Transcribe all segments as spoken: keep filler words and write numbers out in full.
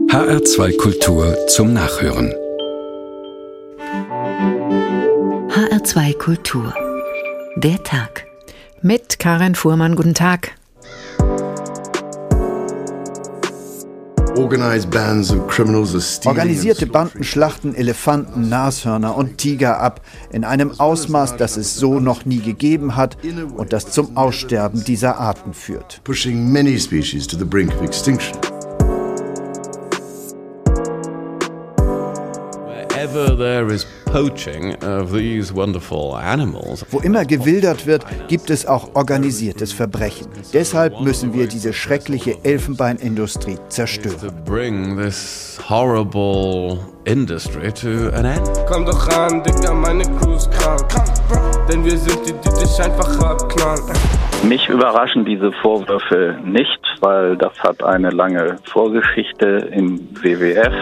H R zwei Kultur zum Nachhören. H R zwei Kultur. Der Tag. Mit Karin Fuhrmann, guten Tag. Organisierte Banden schlachten Elefanten, Nashörner und Tiger ab, in einem Ausmaß, das es so noch nie gegeben hat und das zum Aussterben dieser Arten führt. Pushing many species to the brink of extinction. Wherever there is poaching of these wonderful animals. Wo immer gewildert wird, gibt es auch organisiertes Verbrechen. Deshalb müssen wir diese schreckliche Elfenbeinindustrie zerstören. To bring this horrible industry to an end. Komm doch ran, Digga, meine Crew ist krank. Denn wir sind die, die dich einfach abknallen. Mich überraschen diese Vorwürfe nicht, weil das hat eine lange Vorgeschichte im W W F.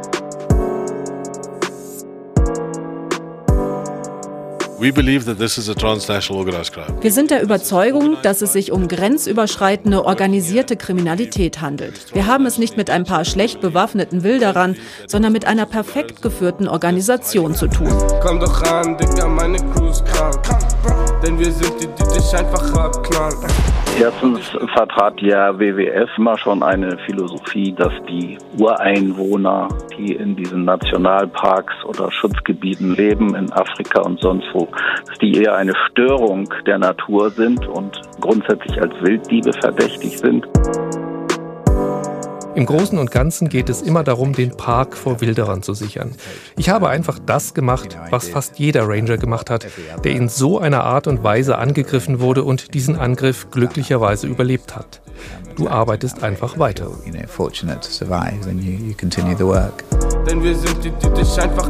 Wir sind der Überzeugung, dass es sich um grenzüberschreitende organisierte Kriminalität handelt. Wir haben es nicht mit ein paar schlecht bewaffneten Wilderern, sondern mit einer perfekt geführten Organisation zu tun. Komm doch ran, Digga, meine Crew ist krank. Denn wir sind die, die dich einfach abknallen. Erstens vertrat ja W W F immer schon eine Philosophie, dass die Ureinwohner, die in diesen Nationalparks oder Schutzgebieten leben, in Afrika und sonst wo, dass die eher eine Störung der Natur sind und grundsätzlich als Wilddiebe verdächtig sind. Im Großen und Ganzen geht es immer darum, den Park vor Wilderern zu sichern. Ich habe einfach das gemacht, was fast jeder Ranger gemacht hat, der in so einer Art und Weise angegriffen wurde und diesen Angriff glücklicherweise überlebt hat. Du arbeitest einfach weiter. Denn wir sind die, die dich einfach...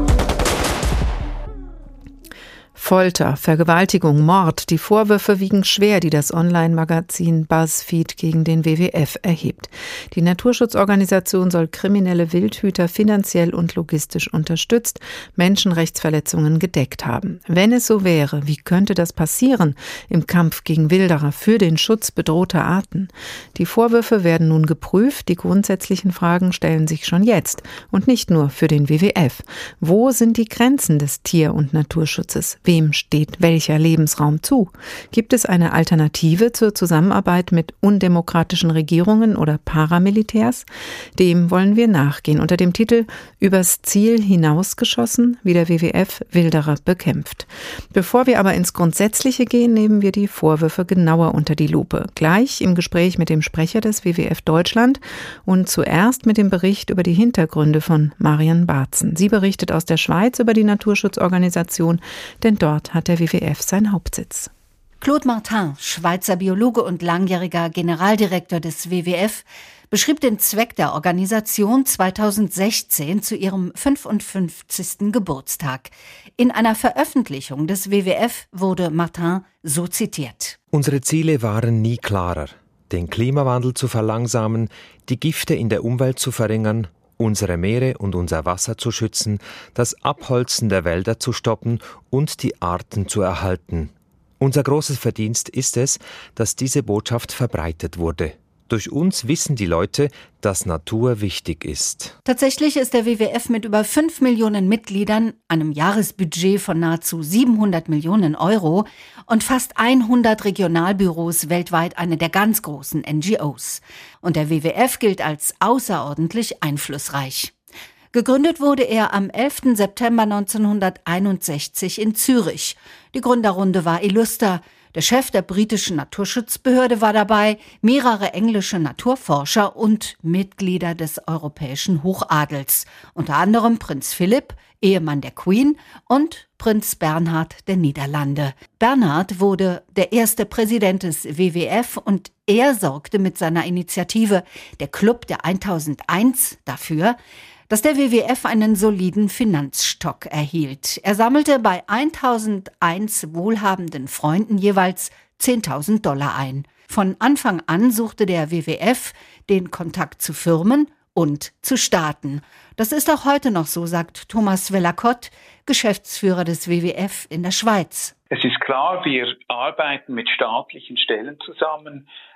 Folter, Vergewaltigung, Mord, die Vorwürfe wiegen schwer, die das Online-Magazin BuzzFeed gegen den W W F erhebt. Die Naturschutzorganisation soll kriminelle Wildhüter finanziell und logistisch unterstützt, Menschenrechtsverletzungen gedeckt haben. Wenn es so wäre, wie könnte das passieren im Kampf gegen Wilderer für den Schutz bedrohter Arten? Die Vorwürfe werden nun geprüft, die grundsätzlichen Fragen stellen sich schon jetzt und nicht nur für den W W F. Wo sind die Grenzen des Tier- und Naturschutzes? Wem steht welcher Lebensraum zu? Gibt es eine Alternative zur Zusammenarbeit mit undemokratischen Regierungen oder Paramilitärs? Dem wollen wir nachgehen unter dem Titel »Übers Ziel hinausgeschossen, wie der W W F Wilderer bekämpft«. Bevor wir aber ins Grundsätzliche gehen, nehmen wir die Vorwürfe genauer unter die Lupe. Gleich im Gespräch mit dem Sprecher des W W F Deutschland und zuerst mit dem Bericht über die Hintergründe von Marian Baatzen. Sie berichtet aus der Schweiz über die Naturschutzorganisation, denn dort hat der W W F seinen Hauptsitz. Claude Martin, Schweizer Biologe und langjähriger Generaldirektor des W W F, beschrieb den Zweck der Organisation zweitausendsechzehn zu ihrem fünfundfünfzigsten Geburtstag. In einer Veröffentlichung des W W F wurde Martin so zitiert. Unsere Ziele waren nie klarer. Den Klimawandel zu verlangsamen, die Gifte in der Umwelt zu verringern, unsere Meere und unser Wasser zu schützen, das Abholzen der Wälder zu stoppen und die Arten zu erhalten. Unser großes Verdienst ist es, dass diese Botschaft verbreitet wurde. Durch uns wissen die Leute, dass Natur wichtig ist. Tatsächlich ist der W W F mit über fünf Millionen Mitgliedern, einem Jahresbudget von nahezu siebenhundert Millionen Euro und fast hundert Regionalbüros weltweit eine der ganz großen N G Os. Und der W W F gilt als außerordentlich einflussreich. Gegründet wurde er am elften September neunzehnhunderteinundsechzig in Zürich. Die Gründerrunde war illuster. Der Chef der britischen Naturschutzbehörde war dabei, mehrere englische Naturforscher und Mitglieder des europäischen Hochadels, unter anderem Prinz Philipp, Ehemann der Queen, und Prinz Bernhard der Niederlande. Bernhard wurde der erste Präsident des W W F und er sorgte mit seiner Initiative Der Club der eintausendeins dafür, dass der W W F einen soliden Finanzstock erhielt. Er sammelte bei eintausendeins wohlhabenden Freunden jeweils zehntausend Dollar ein. Von Anfang an suchte der W W F den Kontakt zu Firmen und zu Staaten. Das ist auch heute noch so, sagt Thomas Vellacott, Geschäftsführer des W W F in der Schweiz. Es ist klar, wir arbeiten mit staatlichen Stellen zusammen,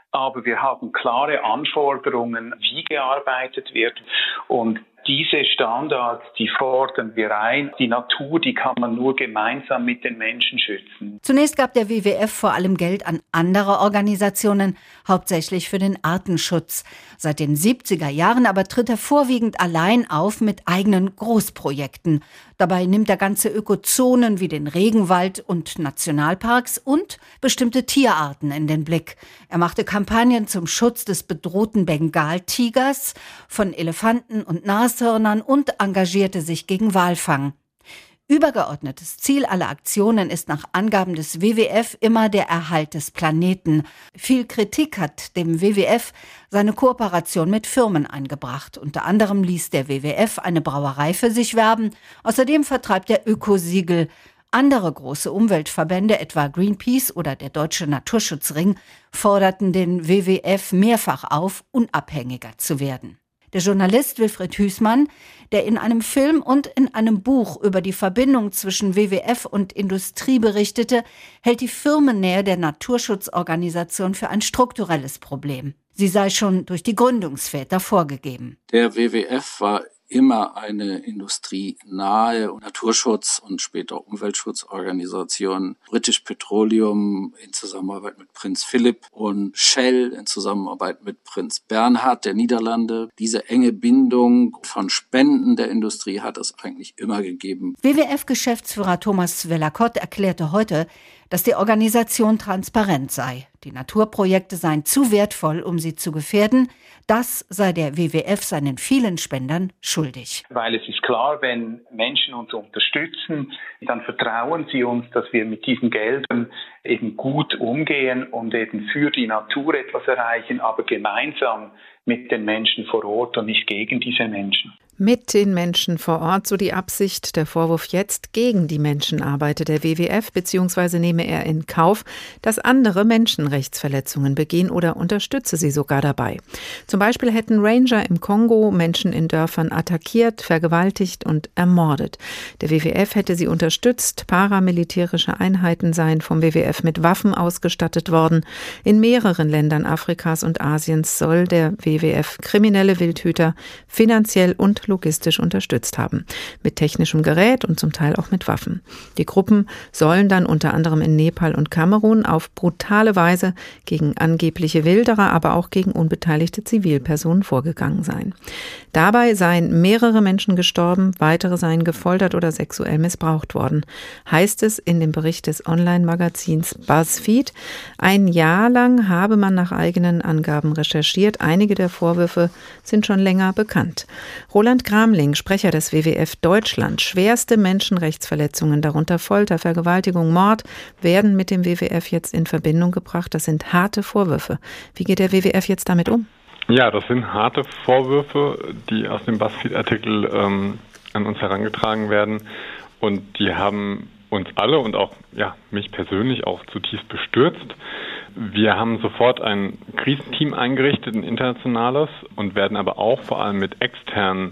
aber wir haben klare Anforderungen, wie gearbeitet wird. Und diese Standards, die fordern wir ein. Die Natur, die kann man nur gemeinsam mit den Menschen schützen. Zunächst gab der W W F vor allem Geld an andere Organisationen, hauptsächlich für den Artenschutz. Seit den siebziger Jahren aber tritt er vorwiegend allein auf mit eigenen Großprojekten. Dabei nimmt er ganze Ökozonen wie den Regenwald und Nationalparks und bestimmte Tierarten in den Blick. Er machte Kampagnen zum Schutz des bedrohten Bengaltigers, von Elefanten und Nashörnern und engagierte sich gegen Walfang. Übergeordnetes Ziel aller Aktionen ist nach Angaben des W W F immer der Erhalt des Planeten. Viel Kritik hat dem W W F seine Kooperation mit Firmen eingebracht. Unter anderem ließ der W W F eine Brauerei für sich werben. Außerdem vertreibt er Ökosiegel. Andere große Umweltverbände, etwa Greenpeace oder der Deutsche Naturschutzring, forderten den W W F mehrfach auf, unabhängiger zu werden. Der Journalist Wilfried Hüßmann, der in einem Film und in einem Buch über die Verbindung zwischen W W F und Industrie berichtete, hält die Firmennähe der Naturschutzorganisation für ein strukturelles Problem. Sie sei schon durch die Gründungsväter vorgegeben. Der W W F war immer eine industrienahe Naturschutz- und später Umweltschutzorganisation. British Petroleum in Zusammenarbeit mit Prinz Philipp und Shell in Zusammenarbeit mit Prinz Bernhard der Niederlande. Diese enge Bindung von Spenden der Industrie hat es eigentlich immer gegeben. W W F-Geschäftsführer Thomas Vellacott erklärte heute, dass die Organisation transparent sei. Die Naturprojekte seien zu wertvoll, um sie zu gefährden. Das sei der W W F seinen vielen Spendern schuldig. Weil es ist klar, wenn Menschen uns unterstützen, dann vertrauen sie uns, dass wir mit diesen Geldern eben gut umgehen und eben für die Natur etwas erreichen, aber gemeinsam mit den Menschen vor Ort und nicht gegen diese Menschen. Mit den Menschen vor Ort, so die Absicht. Der Vorwurf jetzt: gegen die Menschen arbeite der W W F, beziehungsweise nehme er in Kauf, dass andere Menschenrechtsverletzungen begehen oder unterstütze sie sogar dabei. Zum Beispiel hätten Ranger im Kongo Menschen in Dörfern attackiert, vergewaltigt und ermordet. Der W W F hätte sie unterstützt, paramilitärische Einheiten seien vom W W F mit Waffen ausgestattet worden. In mehreren Ländern Afrikas und Asiens soll der W W F kriminelle Wildhüter finanziell und logistisch unterstützt haben. Mit technischem Gerät und zum Teil auch mit Waffen. Die Gruppen sollen dann unter anderem in Nepal und Kamerun auf brutale Weise gegen angebliche Wilderer, aber auch gegen unbeteiligte Zivilpersonen vorgegangen sein. Dabei seien mehrere Menschen gestorben, weitere seien gefoltert oder sexuell missbraucht worden, heißt es in dem Bericht des Online-Magazins BuzzFeed. Ein Jahr lang habe man nach eigenen Angaben recherchiert. Einige der Vorwürfe sind schon länger bekannt. Roland Gramling, Sprecher des W W F Deutschland: schwerste Menschenrechtsverletzungen, darunter Folter, Vergewaltigung, Mord, werden mit dem W W F jetzt in Verbindung gebracht. Das sind harte Vorwürfe. Wie geht der W W F jetzt damit um? Ja, das sind harte Vorwürfe, die aus dem BuzzFeed-Artikel ähm, an uns herangetragen werden. Und die haben uns alle und auch ja, mich persönlich auch zutiefst bestürzt. Wir haben sofort ein Krisenteam eingerichtet, ein internationales, und werden aber auch vor allem mit externen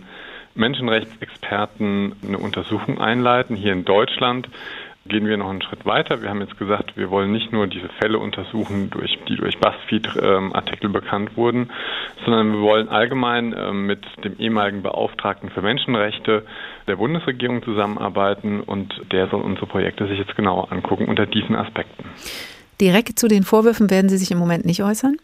Menschenrechtsexperten eine Untersuchung einleiten. Hier in Deutschland gehen wir noch einen Schritt weiter. Wir haben jetzt gesagt, wir wollen nicht nur diese Fälle untersuchen, durch, die durch BuzzFeed-Artikel bekannt wurden, sondern wir wollen allgemein äh, mit dem ehemaligen Beauftragten für Menschenrechte der Bundesregierung zusammenarbeiten, und der soll unsere Projekte sich jetzt genauer angucken unter diesen Aspekten. Direkt zu den Vorwürfen werden Sie sich im Moment nicht äußern?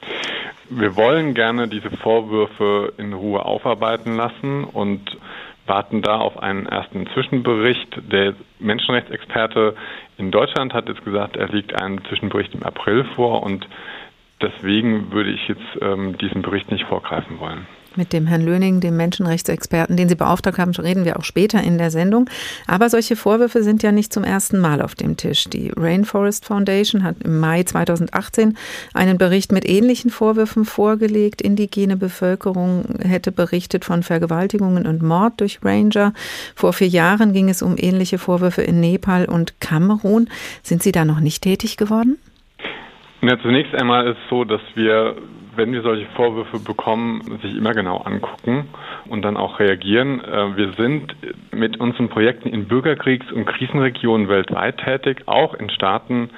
Wir wollen gerne diese Vorwürfe in Ruhe aufarbeiten lassen und warten da auf einen ersten Zwischenbericht. Der Menschenrechtsexperte in Deutschland hat jetzt gesagt, er liegt einen Zwischenbericht im April vor, und deswegen würde ich jetzt ähm, diesen Bericht nicht vorgreifen wollen. Mit dem Herrn Löning, dem Menschenrechtsexperten, den Sie beauftragt haben, reden wir auch später in der Sendung. Aber solche Vorwürfe sind ja nicht zum ersten Mal auf dem Tisch. Die Rainforest Foundation hat im Mai zweitausendachtzehn einen Bericht mit ähnlichen Vorwürfen vorgelegt. Indigene Bevölkerung hätte berichtet von Vergewaltigungen und Mord durch Ranger. Vor vier Jahren ging es um ähnliche Vorwürfe in Nepal und Kamerun. Sind Sie da noch nicht tätig geworden? Ja, zunächst einmal ist es so, dass wir, wenn wir solche Vorwürfe bekommen, sich immer genau angucken und dann auch reagieren. Wir sind mit unseren Projekten in Bürgerkriegs- und Krisenregionen weltweit tätig, auch in Staaten,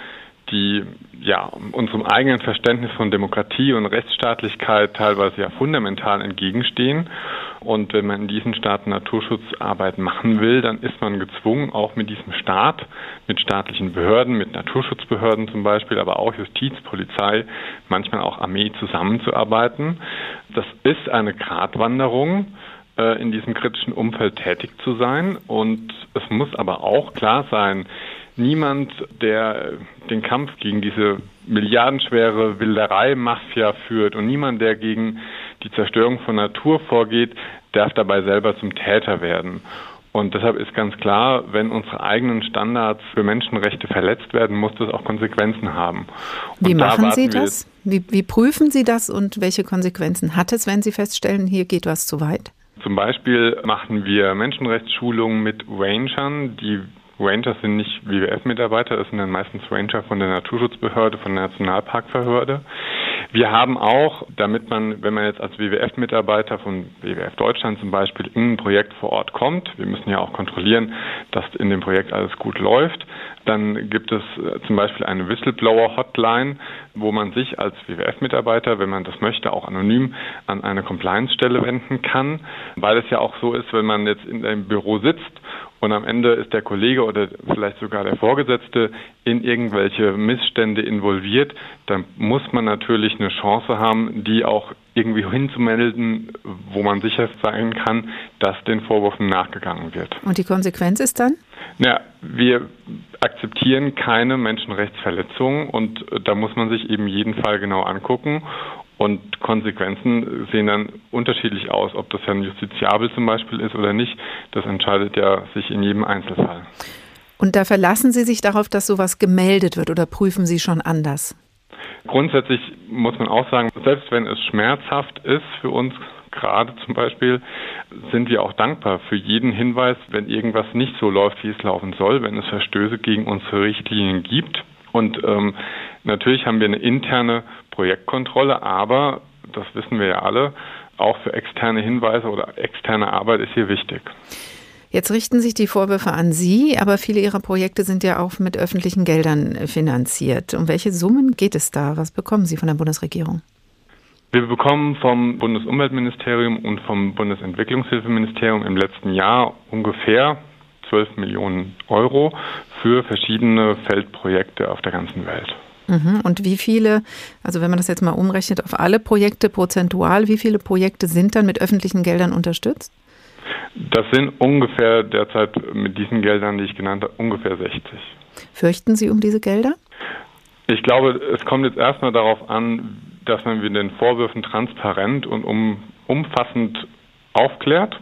die ja unserem eigenen Verständnis von Demokratie und Rechtsstaatlichkeit teilweise ja fundamental entgegenstehen. Und wenn man in diesen Staaten Naturschutzarbeit machen will, dann ist man gezwungen, auch mit diesem Staat, mit staatlichen Behörden, mit Naturschutzbehörden zum Beispiel, aber auch Justiz, Polizei, manchmal auch Armee zusammenzuarbeiten. Das ist eine Gratwanderung, äh, in diesem kritischen Umfeld tätig zu sein. Und es muss aber auch klar sein, niemand, der den Kampf gegen diese milliardenschwere Wilderei-Mafia führt und niemand, der gegen die Zerstörung von Natur vorgeht, darf dabei selber zum Täter werden. Und deshalb ist ganz klar, wenn unsere eigenen Standards für Menschenrechte verletzt werden, muss das auch Konsequenzen haben. Und wie machen Sie das? Wie, wie prüfen Sie das und welche Konsequenzen hat es, wenn Sie feststellen, hier geht was zu weit? Zum Beispiel machen wir Menschenrechtsschulungen mit Rangern, die Ranger sind nicht W W F-Mitarbeiter, das sind dann meistens Ranger von der Naturschutzbehörde, von der Nationalparkbehörde. Wir haben auch, damit man, wenn man jetzt als W W F-Mitarbeiter von W W F Deutschland zum Beispiel in ein Projekt vor Ort kommt, wir müssen ja auch kontrollieren, dass in dem Projekt alles gut läuft, dann gibt es zum Beispiel eine Whistleblower-Hotline, wo man sich als W W F-Mitarbeiter, wenn man das möchte, auch anonym an eine Compliance-Stelle wenden kann, weil es ja auch so ist, wenn man jetzt in einem Büro sitzt und am Ende ist der Kollege oder vielleicht sogar der Vorgesetzte in irgendwelche Missstände involviert, dann muss man natürlich eine Chance haben, die auch irgendwie hinzumelden, wo man sicher sein kann, dass den Vorwürfen nachgegangen wird. Und die Konsequenz ist dann? Ja, wir akzeptieren keine Menschenrechtsverletzungen und da muss man sich eben jeden Fall genau angucken. Und Konsequenzen sehen dann unterschiedlich aus, ob das dann justiziabel zum Beispiel ist oder nicht. Das entscheidet ja sich in jedem Einzelfall. Und da verlassen Sie sich darauf, dass sowas gemeldet wird oder prüfen Sie schon anders? Grundsätzlich muss man auch sagen, selbst wenn es schmerzhaft ist für uns, gerade zum Beispiel, sind wir auch dankbar für jeden Hinweis, wenn irgendwas nicht so läuft, wie es laufen soll, wenn es Verstöße gegen unsere Richtlinien gibt. Und ähm, natürlich haben wir eine interne Projektkontrolle, aber, das wissen wir ja alle, auch für externe Hinweise oder externe Arbeit ist hier wichtig. Jetzt richten sich die Vorwürfe an Sie, aber viele Ihrer Projekte sind ja auch mit öffentlichen Geldern finanziert. Um welche Summen geht es da? Was bekommen Sie von der Bundesregierung? Wir bekommen vom Bundesumweltministerium und vom Bundesentwicklungshilfeministerium im letzten Jahr ungefähr zwölf Millionen Euro für verschiedene Feldprojekte auf der ganzen Welt. Und wie viele, also wenn man das jetzt mal umrechnet auf alle Projekte prozentual, wie viele Projekte sind dann mit öffentlichen Geldern unterstützt? Das sind ungefähr derzeit mit diesen Geldern, die ich genannt habe, ungefähr sechzig. Fürchten Sie um diese Gelder? Ich glaube, es kommt jetzt erstmal darauf an, dass man mit den Vorwürfen transparent und um, umfassend aufklärt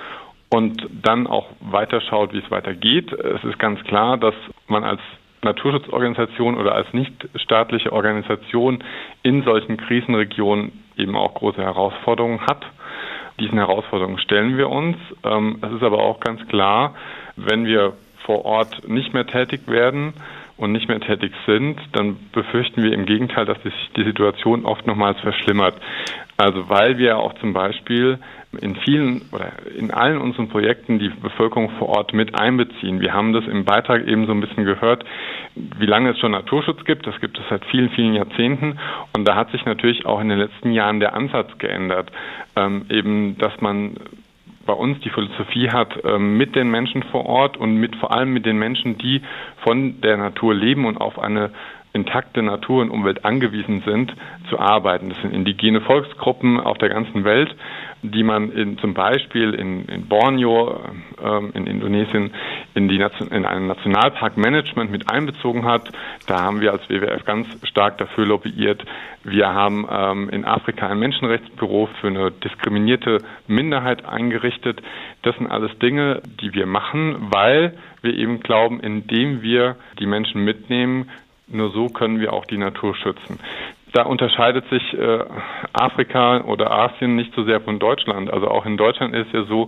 und dann auch weiterschaut, wie es weitergeht. Es ist ganz klar, dass man als Naturschutzorganisation oder als nichtstaatliche Organisation in solchen Krisenregionen eben auch große Herausforderungen hat. Diesen Herausforderungen stellen wir uns. Es ist aber auch ganz klar, wenn wir vor Ort nicht mehr tätig werden und nicht mehr tätig sind, dann befürchten wir im Gegenteil, dass sich die Situation oft nochmals verschlimmert. Also weil wir auch zum Beispiel in vielen oder in allen unseren Projekten die Bevölkerung vor Ort mit einbeziehen. Wir haben das im Beitrag eben so ein bisschen gehört, wie lange es schon Naturschutz gibt. Das gibt es seit vielen, vielen Jahrzehnten. Und da hat sich natürlich auch in den letzten Jahren der Ansatz geändert. Ähm, eben, dass man bei uns die Philosophie hat, ähm, mit den Menschen vor Ort und mit vor allem mit den Menschen, die von der Natur leben und auf eine intakte Natur und Umwelt angewiesen sind, zu arbeiten. Das sind indigene Volksgruppen auf der ganzen Welt, die man in, zum Beispiel in, in Borneo, ähm, in Indonesien, in, die Nation, in ein Nationalparkmanagement mit einbezogen hat. Da haben wir als W W F ganz stark dafür lobbyiert. Wir haben ähm, in Afrika ein Menschenrechtsbüro für eine diskriminierte Minderheit eingerichtet. Das sind alles Dinge, die wir machen, weil wir eben glauben, indem wir die Menschen mitnehmen, nur so können wir auch die Natur schützen. Da unterscheidet sich äh, Afrika oder Asien nicht so sehr von Deutschland. Also auch in Deutschland ist es ja so,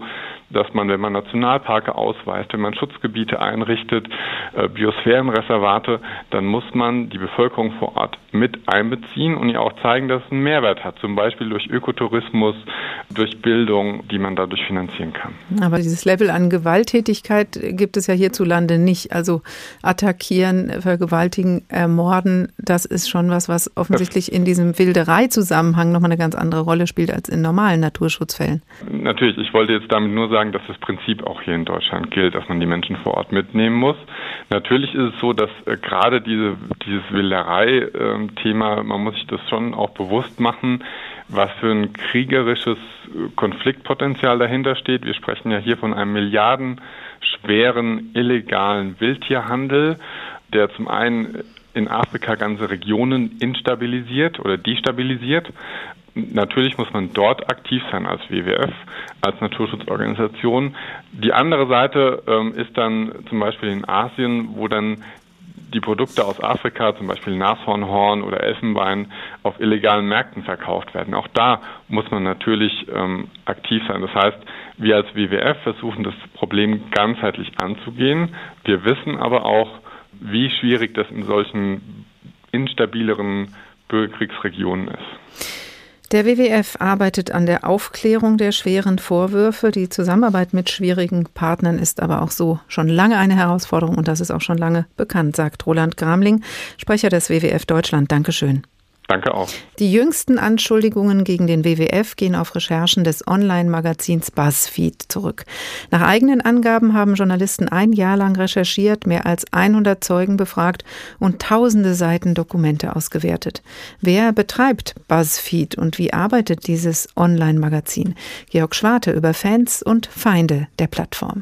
dass man, wenn man Nationalparke ausweist, wenn man Schutzgebiete einrichtet, äh, Biosphärenreservate, dann muss man die Bevölkerung vor Ort mit einbeziehen und ihr auch zeigen, dass es einen Mehrwert hat, zum Beispiel durch Ökotourismus, durch Bildung, die man dadurch finanzieren kann. Aber dieses Level an Gewalttätigkeit gibt es ja hierzulande nicht. Also attackieren, vergewaltigen, ermorden, das ist schon was, was offensichtlich in diesem Wilderei-Zusammenhang nochmal eine ganz andere Rolle spielt als in normalen Naturschutzfällen. Natürlich, ich wollte jetzt damit nur sagen, dass das Prinzip auch hier in Deutschland gilt, dass man die Menschen vor Ort mitnehmen muss. Natürlich ist es so, dass äh, gerade diese, dieses Wilderei-Thema, äh, man muss sich das schon auch bewusst machen, was für ein kriegerisches Konfliktpotenzial dahinter steht. Wir sprechen ja hier von einem milliardenschweren illegalen Wildtierhandel, der zum einen in Afrika ganze Regionen instabilisiert oder destabilisiert. Natürlich muss man dort aktiv sein als W W F, als Naturschutzorganisation. Die andere Seite ähm, ist dann zum Beispiel in Asien, wo dann die Produkte aus Afrika, zum Beispiel Nashornhorn oder Elfenbein, auf illegalen Märkten verkauft werden. Auch da muss man natürlich ähm, aktiv sein. Das heißt, wir als W W F versuchen, das Problem ganzheitlich anzugehen. Wir wissen aber auch, wie schwierig das in solchen instabileren Bürgerkriegsregionen ist. Der W W F arbeitet an der Aufklärung der schweren Vorwürfe. Die Zusammenarbeit mit schwierigen Partnern ist aber auch so schon lange eine Herausforderung und das ist auch schon lange bekannt, sagt Roland Gramling, Sprecher des W W F Deutschland. Dankeschön. Danke auch. Die jüngsten Anschuldigungen gegen den W W F gehen auf Recherchen des Online-Magazins BuzzFeed zurück. Nach eigenen Angaben haben Journalisten ein Jahr lang recherchiert, mehr als hundert Zeugen befragt und tausende Seiten Dokumente ausgewertet. Wer betreibt BuzzFeed und wie arbeitet dieses Online-Magazin? Georg Schwarte über Fans und Feinde der Plattform.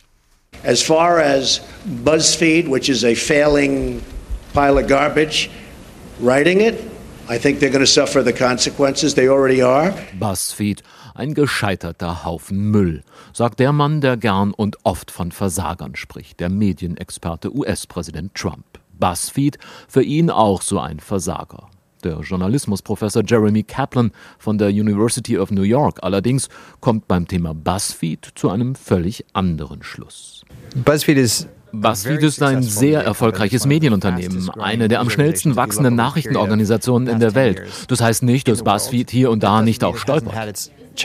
As far as BuzzFeed, which is a failing pile of garbage, writing it, I think they're going to suffer the consequences. They already are. BuzzFeed, ein gescheiterter Haufen Müll, sagt der Mann, der gern und oft von Versagern spricht, der Medienexperte U S-Präsident Trump. BuzzFeed, für ihn auch so ein Versager. Der Journalismusprofessor Jeremy Kaplan von der University of New York allerdings kommt beim Thema BuzzFeed zu einem völlig anderen Schluss. BuzzFeed ist BuzzFeed ist ein sehr erfolgreiches Medienunternehmen, eine der am schnellsten wachsenden Nachrichtenorganisationen in der Welt. Das heißt nicht, dass BuzzFeed hier und da nicht auch stolpert.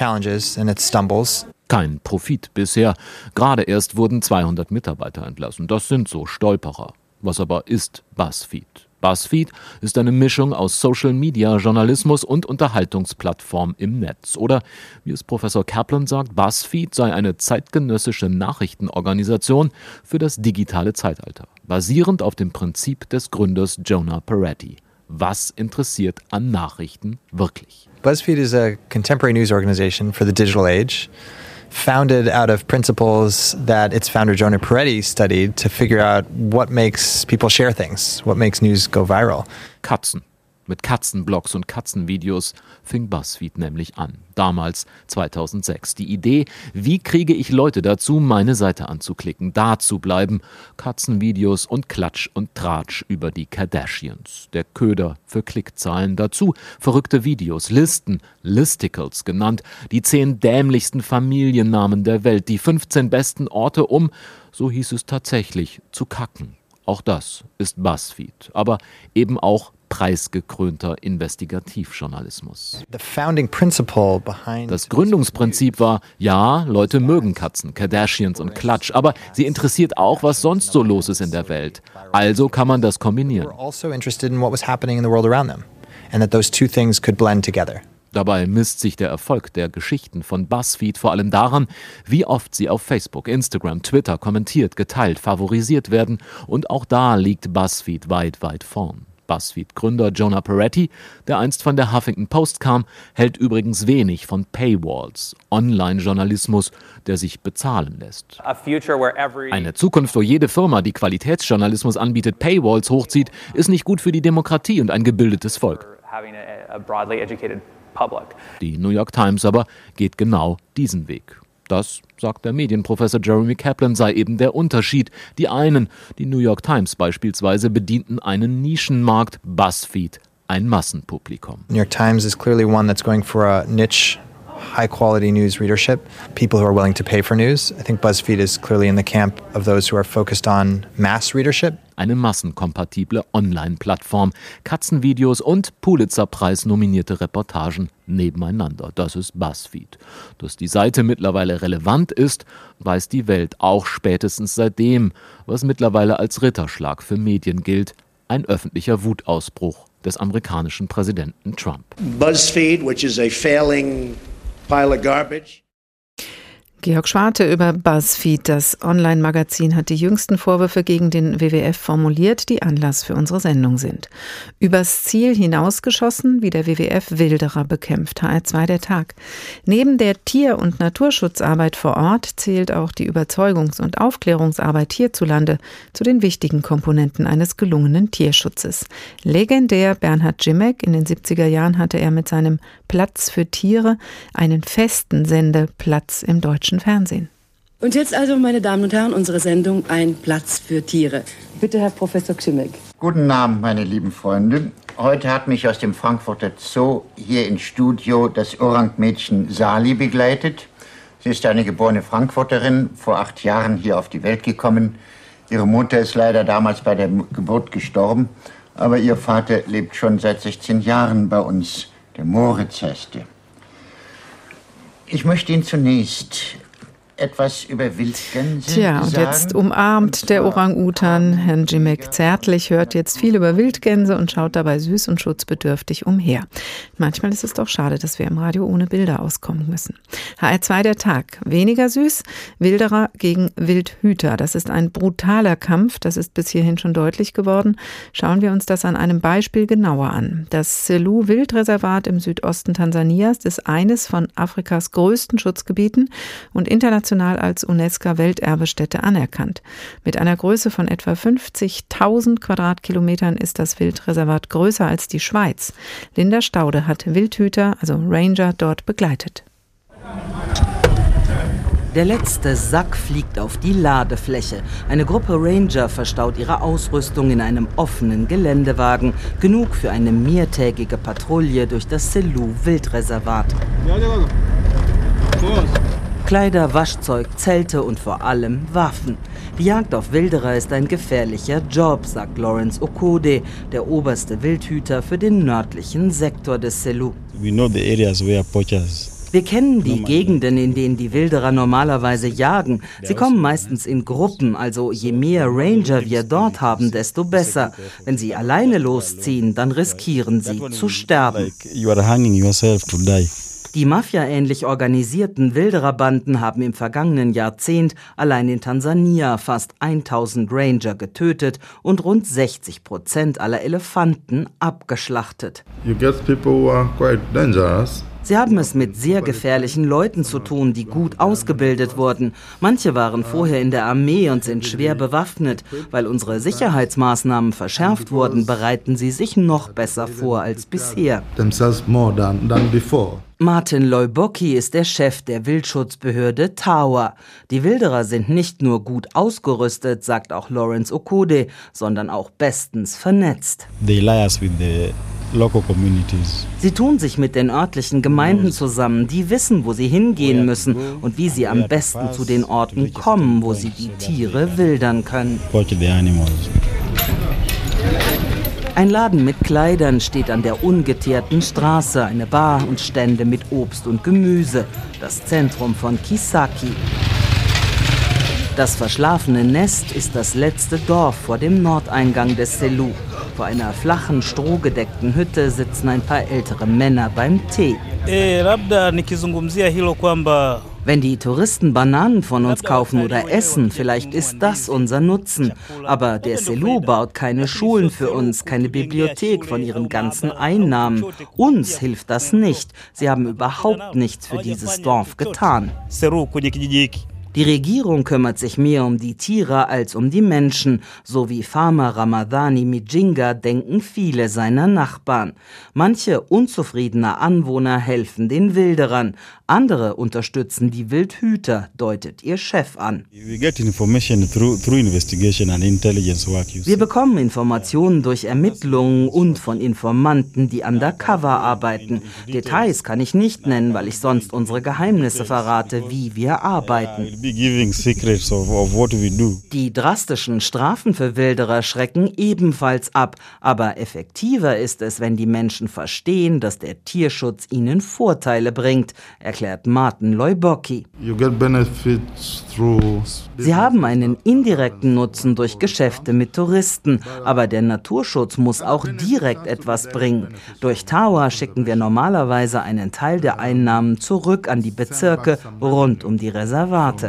Kein Profit bisher. Gerade erst wurden zweihundert Mitarbeiter entlassen. Das sind so Stolperer. Was aber ist BuzzFeed? BuzzFeed ist eine Mischung aus Social-Media-Journalismus und Unterhaltungsplattform im Netz. Oder, wie es Professor Kaplan sagt, BuzzFeed sei eine zeitgenössische Nachrichtenorganisation für das digitale Zeitalter, basierend auf dem Prinzip des Gründers Jonah Peretti. Was interessiert an Nachrichten wirklich? BuzzFeed is a contemporary news organization for the digital age. Founded out of principles that its founder Jonah Peretti studied to figure out what makes people share things, what makes news go viral. Katzen. Mit Katzenblogs und Katzenvideos fing BuzzFeed nämlich an. Damals, zweitausendsechs. Die Idee, wie kriege ich Leute dazu, meine Seite anzuklicken, da zu bleiben. Katzenvideos und Klatsch und Tratsch über die Kardashians. Der Köder für Klickzahlen. Dazu verrückte Videos, Listen, Listicles genannt. Die zehn dämlichsten Familiennamen der Welt. Die fünfzehn besten Orte, um, so hieß es tatsächlich, zu kacken. Auch das ist BuzzFeed. Aber eben auch preisgekrönter Investigativjournalismus. Das Gründungsprinzip war, ja, Leute mögen Katzen, Kardashians und Klatsch, aber sie interessiert auch, was sonst so los ist in der Welt. Also kann man das kombinieren. Dabei misst sich der Erfolg der Geschichten von BuzzFeed vor allem daran, wie oft sie auf Facebook, Instagram, Twitter kommentiert, geteilt, favorisiert werden. Und auch da liegt BuzzFeed weit, weit vorn. BuzzFeed-Gründer Jonah Peretti, der einst von der Huffington Post kam, hält übrigens wenig von Paywalls, Online-Journalismus, der sich bezahlen lässt. Eine Zukunft, wo jede Firma, die Qualitätsjournalismus anbietet, Paywalls hochzieht, ist nicht gut für die Demokratie und ein gebildetes Volk. Die New York Times aber geht genau diesen Weg. Das, sagt der Medienprofessor Jeremy Kaplan, sei eben der Unterschied. Die einen, die New York Times beispielsweise, bedienten einen Nischenmarkt, BuzzFeed ein Massenpublikum. New York Times is clearly one that's going for a niche high-quality news readership, people who are willing to pay for news. I think BuzzFeed is clearly in the camp of those who are focused on mass readership. Eine massenkompatible Online-Plattform, Katzenvideos und Pulitzer-Preis nominierte Reportagen nebeneinander. Das ist BuzzFeed. Dass die Seite mittlerweile relevant ist, weiß die Welt auch spätestens seitdem, was mittlerweile als Ritterschlag für Medien gilt, ein öffentlicher Wutausbruch des amerikanischen Präsidenten Trump. BuzzFeed, which is a failing pile of garbage. Georg Schwarte über BuzzFeed. Das Online-Magazin hat die jüngsten Vorwürfe gegen den W W F formuliert, die Anlass für unsere Sendung sind. Übers Ziel hinausgeschossen, wie der W W F Wilderer bekämpft. H R zwei der Tag. Neben der Tier- und Naturschutzarbeit vor Ort zählt auch die Überzeugungs- und Aufklärungsarbeit hierzulande zu den wichtigen Komponenten eines gelungenen Tierschutzes. Legendär Bernhard Grzimek. In den siebziger Jahren hatte er mit seinem Platz für Tiere einen festen Sendeplatz im deutschen Fernsehen. Und jetzt also, meine Damen und Herren, unsere Sendung Ein Platz für Tiere. Bitte, Herr Professor Grzimek. Guten Abend, meine lieben Freunde. Heute hat mich aus dem Frankfurter Zoo hier ins Studio das Orang-Mädchen Sali begleitet. Sie ist eine geborene Frankfurterin, vor acht Jahren hier auf die Welt gekommen. Ihre Mutter ist leider damals bei der Geburt gestorben, aber ihr Vater lebt schon seit sechzehn Jahren bei uns, der Moritz heißt er. Ich möchte Ihnen zunächst etwas über Wildgänse Tja, und sagen. jetzt umarmt der Orang-Utan Herrn Grzimek zärtlich, hört jetzt viel über Wildgänse und schaut dabei süß und schutzbedürftig umher. Manchmal ist es doch schade, dass wir im Radio ohne Bilder auskommen müssen. H R zwei der Tag. Weniger süß, Wilderer gegen Wildhüter. Das ist ein brutaler Kampf, das ist bis hierhin schon deutlich geworden. Schauen wir uns das an einem Beispiel genauer an. Das Selous-Wildreservat im Südosten Tansanias ist eines von Afrikas größten Schutzgebieten und international als UNESCO-Welterbestätte anerkannt. Mit einer Größe von etwa fünfzigtausend Quadratkilometern ist das Wildreservat größer als die Schweiz. Linda Staude hat Wildhüter, also Ranger, dort begleitet. Der letzte Sack fliegt auf die Ladefläche. Eine Gruppe Ranger verstaut ihre Ausrüstung in einem offenen Geländewagen. Genug für eine mehrtägige Patrouille durch das Selous-Wildreservat. Kleider, Waschzeug, Zelte und vor allem Waffen. Die Jagd auf Wilderer ist ein gefährlicher Job, sagt Lawrence Okode, der oberste Wildhüter für den nördlichen Sektor des Selous. We know the areas where poachers Wir kennen die Gegenden, in denen die Wilderer normalerweise jagen. Sie kommen meistens in Gruppen, also je mehr Ranger wir dort haben, desto besser. Wenn sie alleine losziehen, dann riskieren sie zu sterben. you are hanging yourself to die. Die Mafia-ähnlich organisierten Wildererbanden haben im vergangenen Jahrzehnt allein in Tansania fast tausend Ranger getötet und rund sechzig Prozent aller Elefanten abgeschlachtet. You get people who are quite dangerous. Sie haben es mit sehr gefährlichen Leuten zu tun, die gut ausgebildet wurden. Manche waren vorher in der Armee und sind schwer bewaffnet. Weil unsere Sicherheitsmaßnahmen verschärft wurden, bereiten sie sich noch besser vor als bisher. Themselves more than, than before. Martin Loibocki ist der Chef der Wildschutzbehörde Tawa. Die Wilderer sind nicht nur gut ausgerüstet, sagt auch Lawrence Okode, sondern auch bestens vernetzt. They liaise with the local communities. Sie tun sich mit den örtlichen Gemeinden zusammen, die wissen, wo sie hingehen müssen und wie sie am besten zu den Orten kommen, wo sie die Tiere wildern können. Poach the animals. Ein Laden mit Kleidern steht an der ungeteerten Straße, eine Bar und Stände mit Obst und Gemüse, das Zentrum von Kisaki. Das verschlafene Nest ist das letzte Dorf vor dem Nordeingang des Selous. Vor einer flachen, strohgedeckten Hütte sitzen ein paar ältere Männer beim Tee. Wenn die Touristen Bananen von uns kaufen oder essen, vielleicht ist das unser Nutzen. Aber der Selous baut keine Schulen für uns, keine Bibliothek von ihren ganzen Einnahmen. Uns hilft das nicht. Sie haben überhaupt nichts für dieses Dorf getan. Die Regierung kümmert sich mehr um die Tiere als um die Menschen, so wie Farmer Ramadhani Mijinga denken viele seiner Nachbarn. Manche unzufriedene Anwohner helfen den Wilderern, andere unterstützen die Wildhüter, deutet ihr Chef an. Wir bekommen Informationen durch Ermittlungen und von Informanten, die undercover arbeiten. Details kann ich nicht nennen, weil ich sonst unsere Geheimnisse verrate, wie wir arbeiten. Die drastischen Strafen für Wilderer schrecken ebenfalls ab, aber effektiver ist es, wenn die Menschen verstehen, dass der Tierschutz ihnen Vorteile bringt, erklärt Martin Loibocki. Sie haben einen indirekten Nutzen durch Geschäfte mit Touristen, aber der Naturschutz muss auch direkt etwas bringen. Durch Tawa schicken wir normalerweise einen Teil der Einnahmen zurück an die Bezirke rund um die Reservate.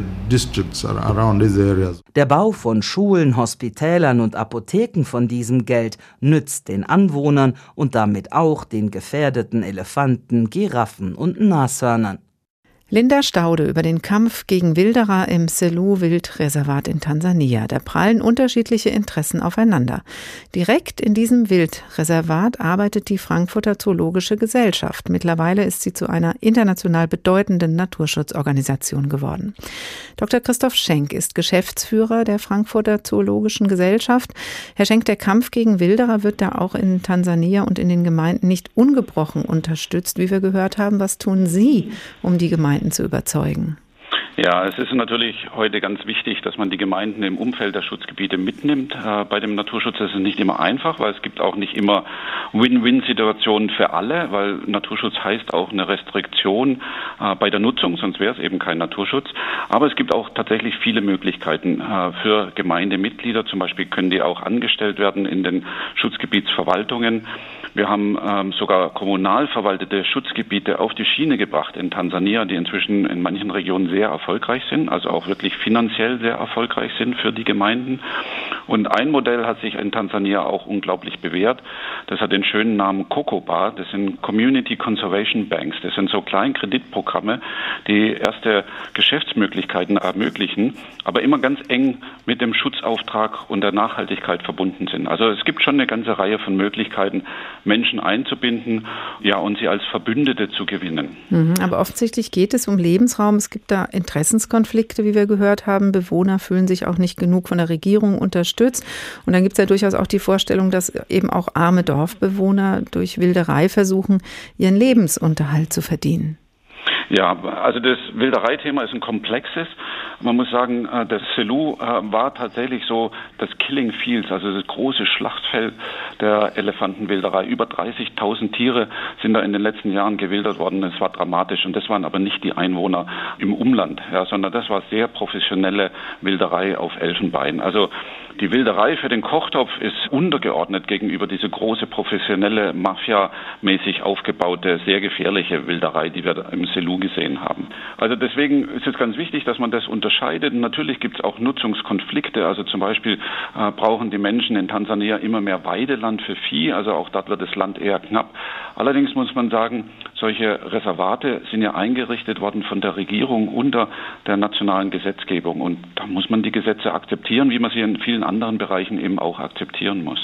Der Bau von Schulen, Hospitälern und Apotheken von diesem Geld nützt den Anwohnern und damit auch den gefährdeten Elefanten, Giraffen und Nashörnern. Linda Staude über den Kampf gegen Wilderer im Selous-Wildreservat in Tansania. Da prallen unterschiedliche Interessen aufeinander. Direkt in diesem Wildreservat arbeitet die Frankfurter Zoologische Gesellschaft. Mittlerweile ist sie zu einer international bedeutenden Naturschutzorganisation geworden. Doktor Christoph Schenk ist Geschäftsführer der Frankfurter Zoologischen Gesellschaft. Herr Schenk, der Kampf gegen Wilderer wird da auch in Tansania und in den Gemeinden nicht ungebrochen unterstützt, wie wir gehört haben. Was tun Sie, um die Gemeinden zu überzeugen? Ja, es ist natürlich heute ganz wichtig, dass man die Gemeinden im Umfeld der Schutzgebiete mitnimmt. Äh, bei dem Naturschutz ist es nicht immer einfach, weil es gibt auch nicht immer Win-Win-Situationen für alle, weil Naturschutz heißt auch eine Restriktion äh, bei der Nutzung, sonst wäre es eben kein Naturschutz. Aber es gibt auch tatsächlich viele Möglichkeiten äh, für Gemeindemitglieder. Zum Beispiel können die auch angestellt werden in den Schutzgebietsverwaltungen. Wir haben ähm, sogar kommunal verwaltete Schutzgebiete auf die Schiene gebracht in Tansania, die inzwischen in manchen Regionen sehr erfolgreich sind, also auch wirklich finanziell sehr erfolgreich sind für die Gemeinden. Und ein Modell hat sich in Tansania auch unglaublich bewährt. Das hat den schönen Namen COCOBA. Das sind Community Conservation Banks. Das sind so Kleinkreditprogramme, die erste Geschäftsmöglichkeiten ermöglichen, aber immer ganz eng mit dem Schutzauftrag und der Nachhaltigkeit verbunden sind. Also es gibt schon eine ganze Reihe von Möglichkeiten, Menschen einzubinden, ja, und sie als Verbündete zu gewinnen. Mhm, aber offensichtlich geht es um Lebensraum. Es gibt da Interessenskonflikte, wie wir gehört haben. Bewohner fühlen sich auch nicht genug von der Regierung unterstützt. Und dann gibt es ja durchaus auch die Vorstellung, dass eben auch arme Dorfbewohner durch Wilderei versuchen, ihren Lebensunterhalt zu verdienen. Ja, also das Wildereithema ist ein komplexes. Man muss sagen, das Selous war tatsächlich so das Killing Fields, also das große Schlachtfeld der Elefantenwilderei. Über dreißigtausend Tiere sind da in den letzten Jahren gewildert worden. Das war dramatisch. Und das waren aber nicht die Einwohner im Umland, ja, sondern das war sehr professionelle Wilderei auf Elfenbein. Also die Wilderei für den Kochtopf ist untergeordnet gegenüber diese große professionelle, Mafia-mäßig aufgebaute, sehr gefährliche Wilderei, die wir im Selous gesehen haben. Also deswegen ist es ganz wichtig, dass man das unterscheidet. Und natürlich gibt es auch Nutzungskonflikte. Also zum Beispiel äh, brauchen die Menschen in Tansania immer mehr Weideland für Vieh. Also auch dort wird das Land eher knapp. Allerdings muss man sagen, solche Reservate sind ja eingerichtet worden von der Regierung unter der nationalen Gesetzgebung. Und da muss man die Gesetze akzeptieren, wie man sie in vielen anderen Bereichen eben auch akzeptieren muss.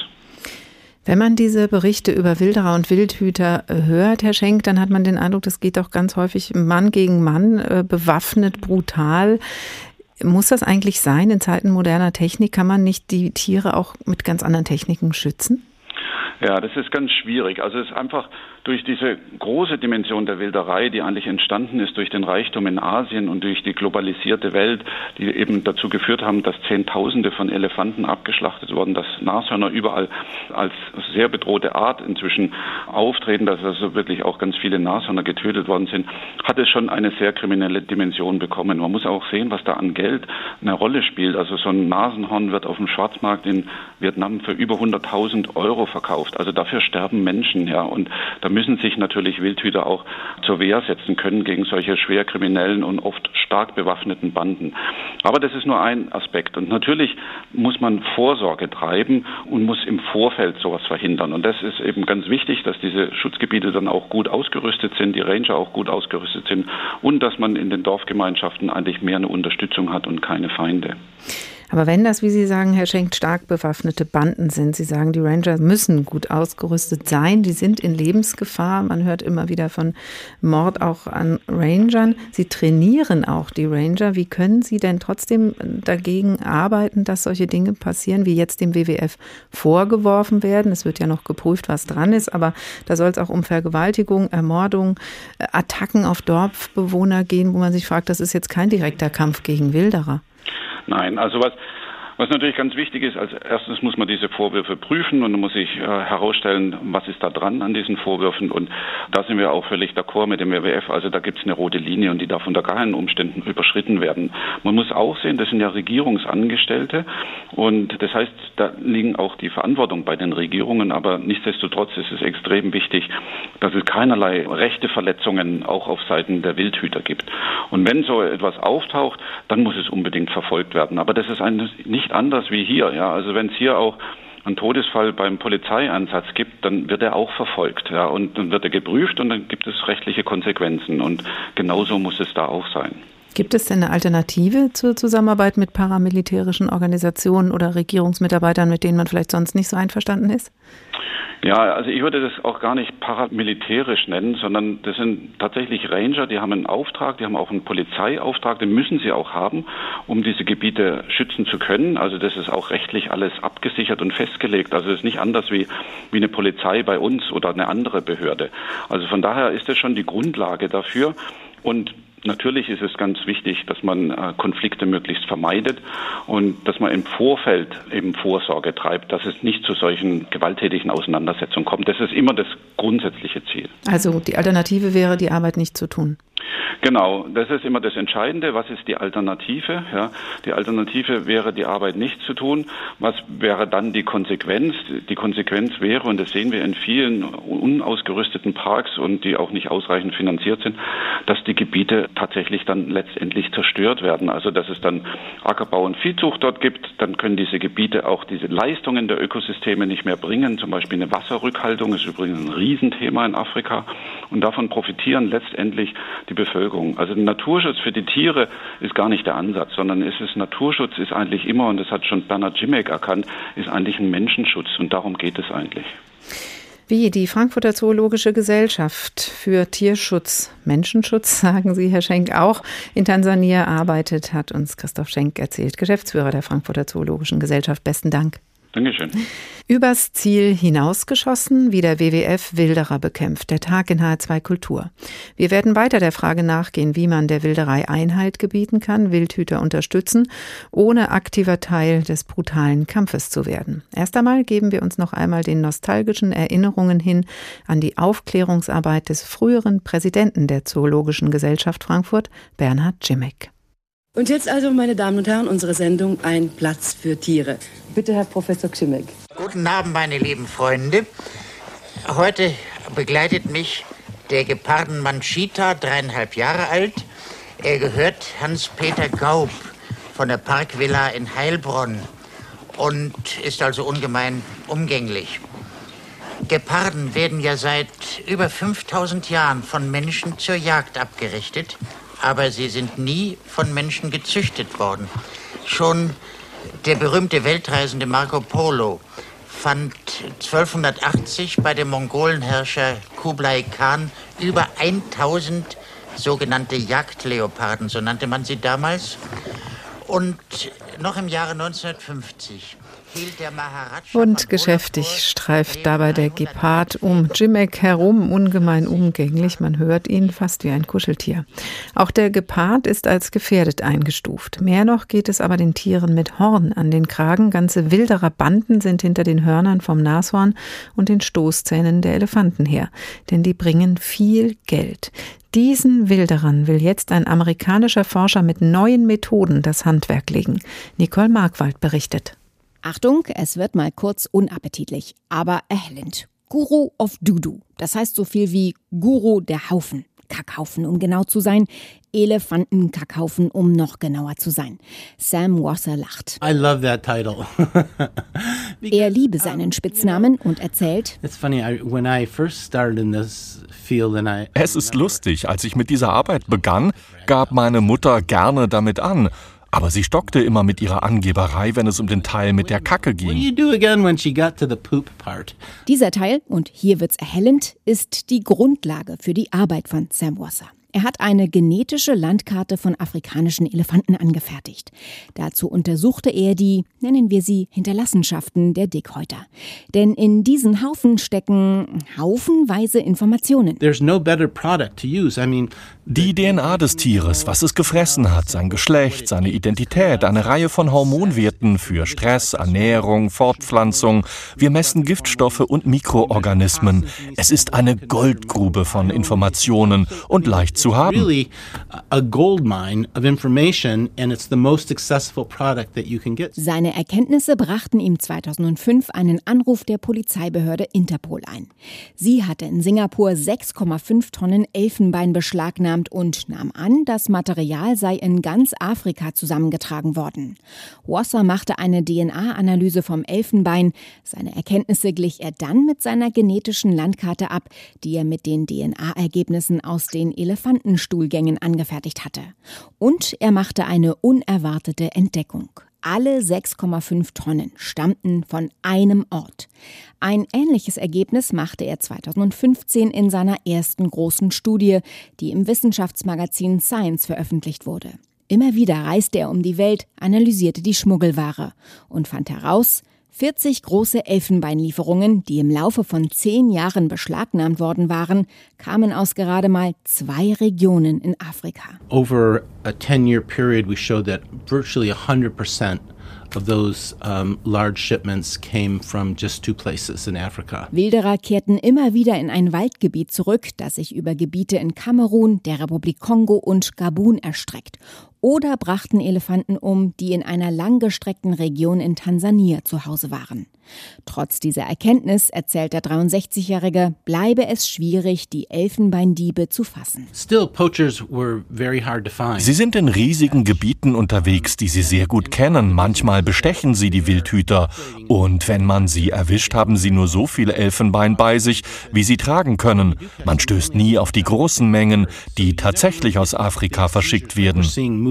Wenn man diese Berichte über Wilderer und Wildhüter hört, Herr Schenk, dann hat man den Eindruck, das geht auch ganz häufig Mann gegen Mann, bewaffnet, brutal. Muss das eigentlich sein? In Zeiten moderner Technik kann man nicht die Tiere auch mit ganz anderen Techniken schützen? Ja, das ist ganz schwierig. Also es ist einfach durch diese große Dimension der Wilderei, die eigentlich entstanden ist durch den Reichtum in Asien und durch die globalisierte Welt, die eben dazu geführt haben, dass Zehntausende von Elefanten abgeschlachtet wurden, dass Nashörner überall als sehr bedrohte Art inzwischen auftreten, dass also wirklich auch ganz viele Nashörner getötet worden sind, hat es schon eine sehr kriminelle Dimension bekommen. Man muss auch sehen, was da an Geld eine Rolle spielt. Also so ein Nasenhorn wird auf dem Schwarzmarkt in Vietnam für über hunderttausend Euro verkauft. Also dafür sterben Menschen, ja, und da müssen sich natürlich Wildhüter auch zur Wehr setzen können gegen solche schwer kriminellen und oft stark bewaffneten Banden. Aber das ist nur ein Aspekt. Und natürlich muss man Vorsorge treiben und muss im Vorfeld sowas verhindern. Und das ist eben ganz wichtig, dass diese Schutzgebiete dann auch gut ausgerüstet sind, die Ranger auch gut ausgerüstet sind und dass man in den Dorfgemeinschaften eigentlich mehr eine Unterstützung hat und keine Feinde. Aber wenn das, wie Sie sagen, Herr Schenk, stark bewaffnete Banden sind, Sie sagen, die Ranger müssen gut ausgerüstet sein, die sind in Lebensgefahr. Man hört immer wieder von Mord auch an Rangern. Sie trainieren auch die Ranger. Wie können Sie denn trotzdem dagegen arbeiten, dass solche Dinge passieren, wie jetzt dem W W F vorgeworfen werden? Es wird ja noch geprüft, was dran ist, aber da soll es auch um Vergewaltigung, Ermordung, Attacken auf Dorfbewohner gehen, wo man sich fragt, das ist jetzt kein direkter Kampf gegen Wilderer. Nein, also was, was natürlich ganz wichtig ist, als erstes muss man diese Vorwürfe prüfen und dann muss sich äh, herausstellen, was ist da dran an diesen Vorwürfen, und da sind wir auch völlig d'accord mit dem W W F, also da gibt es eine rote Linie und die darf unter keinen Umständen überschritten werden. Man muss auch sehen, das sind ja Regierungsangestellte und das heißt, da liegen auch die Verantwortung bei den Regierungen, aber nichtsdestotrotz ist es extrem wichtig, dass es keinerlei Rechteverletzungen auch auf Seiten der Wildhüter gibt. Und wenn so etwas auftaucht, dann muss es unbedingt verfolgt werden. Aber das ist eigentlich nicht anders wie hier. Ja, also wenn es hier auch einen Todesfall beim Polizeieinsatz gibt, dann wird er auch verfolgt. Ja, und dann wird er geprüft und dann gibt es rechtliche Konsequenzen. Und genauso muss es da auch sein. Gibt es denn eine Alternative zur Zusammenarbeit mit paramilitärischen Organisationen oder Regierungsmitarbeitern, mit denen man vielleicht sonst nicht so einverstanden ist? Ja, also ich würde das auch gar nicht paramilitärisch nennen, sondern das sind tatsächlich Ranger, die haben einen Auftrag, die haben auch einen Polizeiauftrag, den müssen sie auch haben, um diese Gebiete schützen zu können. Also das ist auch rechtlich alles abgesichert und festgelegt. Also es ist nicht anders wie, wie eine Polizei bei uns oder eine andere Behörde. Also von daher ist das schon die Grundlage dafür. Und natürlich ist es ganz wichtig, dass man äh, Konflikte möglichst vermeidet und dass man im Vorfeld eben Vorsorge treibt, dass es nicht zu solchen gewalttätigen Auseinandersetzungen kommt. Das ist immer das grundsätzliche Ziel. Also die Alternative wäre, die Arbeit nicht zu tun. Genau, das ist immer das Entscheidende. Was ist die Alternative? Ja, die Alternative wäre, die Arbeit nicht zu tun. Was wäre dann die Konsequenz? Die Konsequenz wäre, und das sehen wir in vielen unausgerüsteten Parks und die auch nicht ausreichend finanziert sind, dass die Gebiete tatsächlich dann letztendlich zerstört werden. Also dass es dann Ackerbau und Viehzucht dort gibt, dann können diese Gebiete auch diese Leistungen der Ökosysteme nicht mehr bringen. Zum Beispiel eine Wasserrückhaltung ist übrigens ein Riesenthema in Afrika. Und davon profitieren letztendlich die Bevölkerung. Also der Naturschutz für die Tiere ist gar nicht der Ansatz, sondern es ist Naturschutz ist eigentlich immer, und das hat schon Bernhard Grzimek erkannt, ist eigentlich ein Menschenschutz und darum geht es eigentlich. Wie die Frankfurter Zoologische Gesellschaft für Tierschutz, Menschenschutz, sagen Sie, Herr Schenk, auch in Tansania arbeitet, hat uns Christoph Schenk erzählt, Geschäftsführer der Frankfurter Zoologischen Gesellschaft. Besten Dank. Dankeschön. Übers Ziel hinausgeschossen, wie der W W F Wilderer bekämpft. Der Tag in H R zwei Kultur. Wir werden weiter der Frage nachgehen, wie man der Wilderei Einhalt gebieten kann, Wildhüter unterstützen, ohne aktiver Teil des brutalen Kampfes zu werden. Erst einmal geben wir uns noch einmal den nostalgischen Erinnerungen hin an die Aufklärungsarbeit des früheren Präsidenten der Zoologischen Gesellschaft Frankfurt, Bernhard Grzimek. Und jetzt also, meine Damen und Herren, unsere Sendung Ein Platz für Tiere. Bitte, Herr Professor Grzimek. Guten Abend, meine lieben Freunde. Heute begleitet mich der Gepardenmann Cheetah, dreieinhalb Jahre alt. Er gehört Hans-Peter Gaub von der Parkvilla in Heilbronn und ist also ungemein umgänglich. Geparden werden ja seit über fünftausend Jahren von Menschen zur Jagd abgerichtet. Aber sie sind nie von Menschen gezüchtet worden. Schon der berühmte Weltreisende Marco Polo fand zwölfhundertachtzig bei dem Mongolenherrscher Kublai Khan über tausend sogenannte Jagdleoparden, so nannte man sie damals. Und noch im Jahre neunzehnhundertfünfzig hielt der Maharaja Und geschäftig streift dabei der Gepard um Grzimek herum, ungemein umgänglich. Man hört ihn fast wie ein Kuscheltier. Auch der Gepard ist als gefährdet eingestuft. Mehr noch geht es aber den Tieren mit Horn an den Kragen. Ganze Wilderer-Banden sind hinter den Hörnern vom Nashorn und den Stoßzähnen der Elefanten her. Denn die bringen viel Geld. Diesen Wilderern will jetzt ein amerikanischer Forscher mit neuen Methoden das Handwerk legen. Nicole Markwald berichtet. Achtung, es wird mal kurz unappetitlich, aber erhellend. Guru of Doo-Doo. Das heißt so viel wie Guru der Haufen. Kackhaufen, um genau zu sein. Elefantenkackhaufen, um noch genauer zu sein. Sam Wasser lacht. I love that title. Er liebe seinen Spitznamen und erzählt, It's funny, I, when I first started in this field and I Es ist lustig, als ich mit dieser Arbeit begann, gab meine Mutter gerne damit an. Aber sie stockte immer mit ihrer Angeberei, wenn es um den Teil mit der Kacke ging. Dieser Teil, und hier wird's erhellend, ist die Grundlage für die Arbeit von Sam Wasser. Er hat eine genetische Landkarte von afrikanischen Elefanten angefertigt. Dazu untersuchte er die, nennen wir sie, Hinterlassenschaften der Dickhäuter. Denn in diesen Haufen stecken haufenweise Informationen. There's no better product to use. I mean, die D N A des Tieres, was es gefressen hat, sein Geschlecht, seine Identität, eine Reihe von Hormonwerten für Stress, Ernährung, Fortpflanzung. Wir messen Giftstoffe und Mikroorganismen. Es ist eine Goldgrube von Informationen und leicht zu haben. Really a gold mine of information and it's the most accessible product that you can get. Seine Erkenntnisse brachten ihm zweitausendfünf einen Anruf der Polizeibehörde Interpol ein. Sie hatte in Singapur sechs Komma fünf Tonnen Elfenbein beschlagnahmt und nahm an, das Material sei in ganz Afrika zusammengetragen worden. Wasser machte eine D N A-Analyse vom Elfenbein. Seine Erkenntnisse glich er dann mit seiner genetischen Landkarte ab, die er mit den D N A-Ergebnissen aus den Elefantenstuhlgängen angefertigt hatte. Und er machte eine unerwartete Entdeckung. Alle sechs Komma fünf Tonnen stammten von einem Ort. Ein ähnliches Ergebnis machte er zweitausendfünfzehn in seiner ersten großen Studie, die im Wissenschaftsmagazin Science veröffentlicht wurde. Immer wieder reiste er um die Welt, analysierte die Schmuggelware und fand heraus, vierzig große Elfenbeinlieferungen, die im Laufe von zehn Jahren beschlagnahmt worden waren, kamen aus gerade mal zwei Regionen in Afrika. Over a ten-year period, we showed that virtually one hundred percent of those um, large shipments came from just two places in Africa. Wilderer kehrten immer wieder in ein Waldgebiet zurück, das sich über Gebiete in Kamerun, der Republik Kongo und Gabun erstreckt. Oder brachten Elefanten um, die in einer langgestreckten Region in Tansania zu Hause waren. Trotz dieser Erkenntnis, erzählt der dreiundsechzigjährige, bleibe es schwierig, die Elfenbeindiebe zu fassen. Still, poachers were very hard to find. Sie sind in riesigen Gebieten unterwegs, die sie sehr gut kennen. Manchmal bestechen sie die Wildhüter. Und wenn man sie erwischt, haben sie nur so viel Elfenbein bei sich, wie sie tragen können. Man stößt nie auf die großen Mengen, die tatsächlich aus Afrika verschickt werden.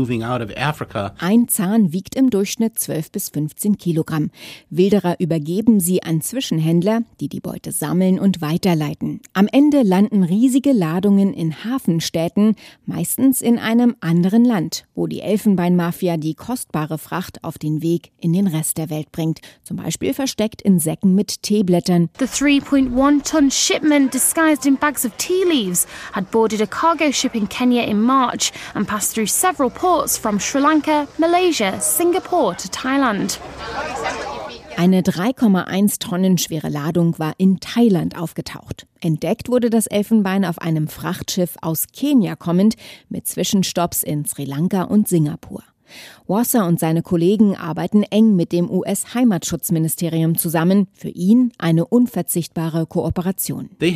Ein Zahn wiegt im Durchschnitt zwölf bis fünfzehn Kilogramm. Wilderer übergeben sie an Zwischenhändler, die die Beute sammeln und weiterleiten. Am Ende landen riesige Ladungen in Hafenstädten, meistens in einem anderen Land, wo die Elfenbeinmafia die kostbare Fracht auf den Weg in den Rest der Welt bringt. Zum Beispiel versteckt in Säcken mit Teeblättern. The three point one ton shipment disguised in bags of tea leaves had boarded a cargo ship in Kenya in March and passed through several ports from Sri Lanka, Malaysia, Singapore to Thailand. Eine drei Komma eins Tonnen schwere Ladung war in Thailand aufgetaucht. Entdeckt wurde das Elfenbein auf einem Frachtschiff aus Kenia kommend, mit Zwischenstopps in Sri Lanka und Singapur. Wasser und seine Kollegen arbeiten eng mit dem U S-Heimatschutzministerium zusammen. Für ihn eine unverzichtbare Kooperation. Sie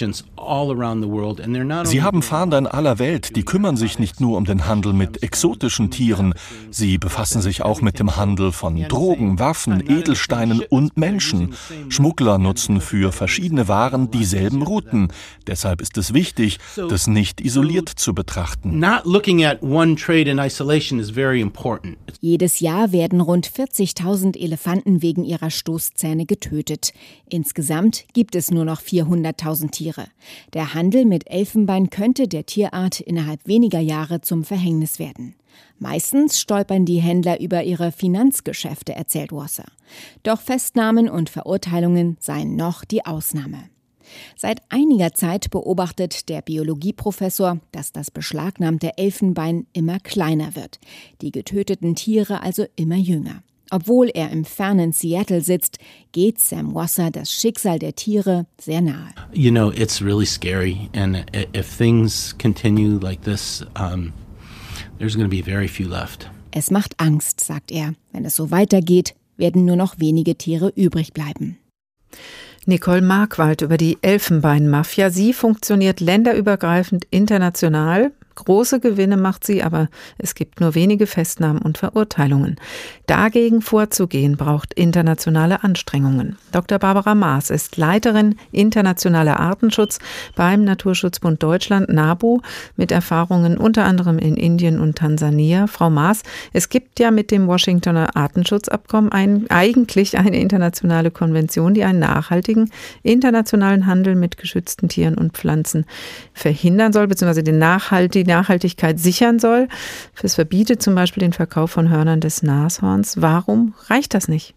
haben Fahnder in aller Welt, die kümmern sich nicht nur um den Handel mit exotischen Tieren. Sie befassen sich auch mit dem Handel von Drogen, Waffen, Edelsteinen und Menschen. Schmuggler nutzen für verschiedene Waren dieselben Routen. Deshalb ist es wichtig, das nicht isoliert zu betrachten. Not looking at one trade in isolation is very important. Jedes Jahr werden rund vierzigtausend Elefanten wegen ihrer Stoßzähne getötet. Insgesamt gibt es nur noch vierhunderttausend Tiere. Der Handel mit Elfenbein könnte der Tierart innerhalb weniger Jahre zum Verhängnis werden. Meistens stolpern die Händler über ihre Finanzgeschäfte, erzählt Wasser. Doch Festnahmen und Verurteilungen seien noch die Ausnahme. Seit einiger Zeit beobachtet der Biologieprofessor, dass das beschlagnahmte Elfenbein immer kleiner wird, die getöteten Tiere also immer jünger. Obwohl er im fernen Seattle sitzt, geht Sam Wasser das Schicksal der Tiere sehr nahe. You know, it's really scary and if things continue like this, um, there's going to be very few left. Es macht Angst, sagt er. Wenn es so weitergeht, werden nur noch wenige Tiere übrig bleiben. Nicole Markwald über die Elfenbein-Mafia. Sie funktioniert länderübergreifend international. Große Gewinne macht sie, aber es gibt nur wenige Festnahmen und Verurteilungen. Dagegen vorzugehen braucht internationale Anstrengungen. Doktor Barbara Maas ist Leiterin internationaler Artenschutz beim Naturschutzbund Deutschland, NABU, mit Erfahrungen unter anderem in Indien und Tansania. Frau Maas, es gibt ja mit dem Washingtoner Artenschutzabkommen ein, eigentlich eine internationale Konvention, die einen nachhaltigen internationalen Handel mit geschützten Tieren und Pflanzen verhindern soll, beziehungsweise den nachhaltigen die Nachhaltigkeit sichern soll. Es verbietet zum Beispiel den Verkauf von Hörnern des Nashorns. Warum reicht das nicht?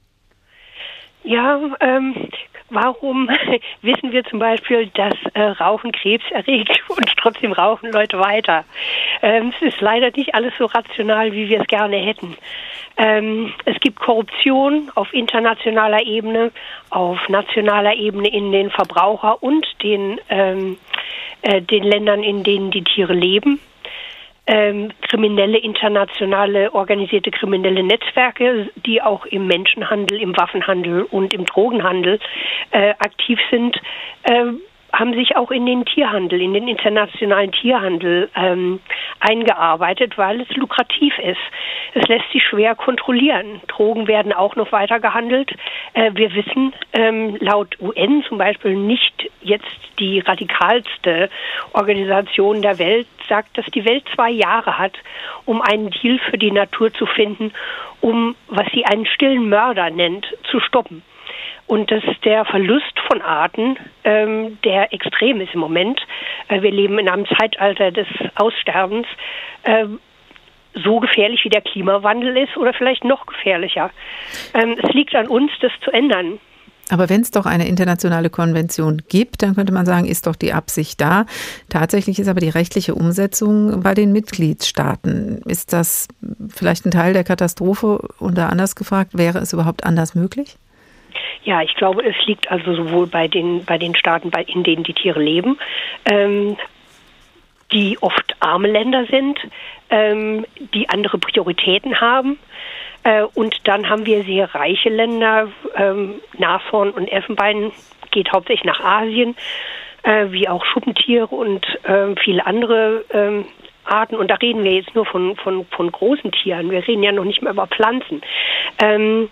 Ja, ähm, warum wissen wir zum Beispiel, dass äh, Rauchen Krebs erregt und trotzdem rauchen Leute weiter? Ähm, es ist leider nicht alles so rational, wie wir es gerne hätten. Ähm, es gibt Korruption auf internationaler Ebene, auf nationaler Ebene in den Verbraucher- und den ähm, äh, den Ländern, in denen die Tiere leben. Ähm, kriminelle, internationale, organisierte kriminelle Netzwerke, die auch im Menschenhandel, im Waffenhandel und im Drogenhandel äh, aktiv sind, äh, haben sich auch in den Tierhandel, in den internationalen Tierhandel ähm, eingearbeitet, weil es lukrativ ist. Es lässt sich schwer kontrollieren. Drogen werden auch noch weiter gehandelt. Äh, wir wissen ähm, laut U N zum Beispiel nicht jetzt die radikalste Organisation der Welt, sagt, dass die Welt zwei Jahre hat, um einen Deal für die Natur zu finden, um, was sie einen stillen Mörder nennt, zu stoppen. Und dass der Verlust von Arten, ähm, der extrem ist im Moment, äh, wir leben in einem Zeitalter des Aussterbens, äh, so gefährlich wie der Klimawandel ist oder vielleicht noch gefährlicher. Ähm, es liegt an uns, das zu ändern. Aber wenn es doch eine internationale Konvention gibt, dann könnte man sagen, ist doch die Absicht da. Tatsächlich ist aber die rechtliche Umsetzung bei den Mitgliedstaaten. Ist das vielleicht ein Teil der Katastrophe? Oder anders gefragt, wäre es überhaupt anders möglich? Ja, ich glaube, es liegt also sowohl bei den bei den Staaten, bei, in denen die Tiere leben, ähm, die oft arme Länder sind, ähm, die andere Prioritäten haben. Äh, und dann haben wir sehr reiche Länder, ähm, Nashorn und Elfenbein geht hauptsächlich nach Asien, äh, wie auch Schuppentiere und äh, viele andere ähm, Arten. Und da reden wir jetzt nur von, von, von großen Tieren. Wir reden ja noch nicht mehr über Pflanzen. Ähm,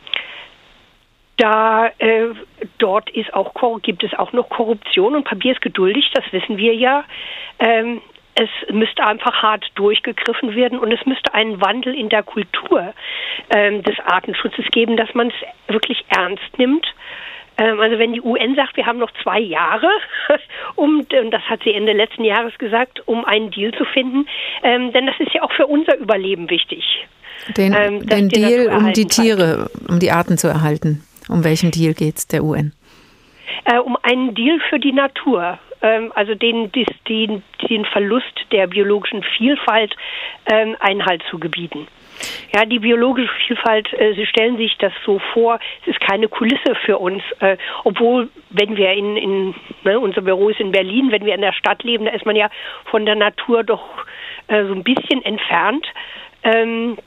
Da äh, dort ist auch gibt es auch noch Korruption und Papier ist geduldig, das wissen wir ja. Ähm, es müsste einfach hart durchgegriffen werden und es müsste einen Wandel in der Kultur ähm, des Artenschutzes geben, dass man es wirklich ernst nimmt. Ähm, also wenn die U N sagt, wir haben noch zwei Jahre, um, und das hat sie Ende letzten Jahres gesagt, um einen Deal zu finden, ähm, denn das ist ja auch für unser Überleben wichtig. Den, ähm, den die Deal, um die bleibt. Tiere, um die Arten zu erhalten. Um welchen Deal geht's der U N? Äh, um einen Deal für die Natur, ähm, also den, den, den Verlust der biologischen Vielfalt ähm, Einhalt zu gebieten. Ja, die biologische Vielfalt, äh, Sie stellen sich das so vor, es ist keine Kulisse für uns, äh, obwohl, wenn wir in, in ne, unser Büro ist in Berlin, wenn wir in der Stadt leben, da ist man ja von der Natur doch äh, so ein bisschen entfernt. Ähm,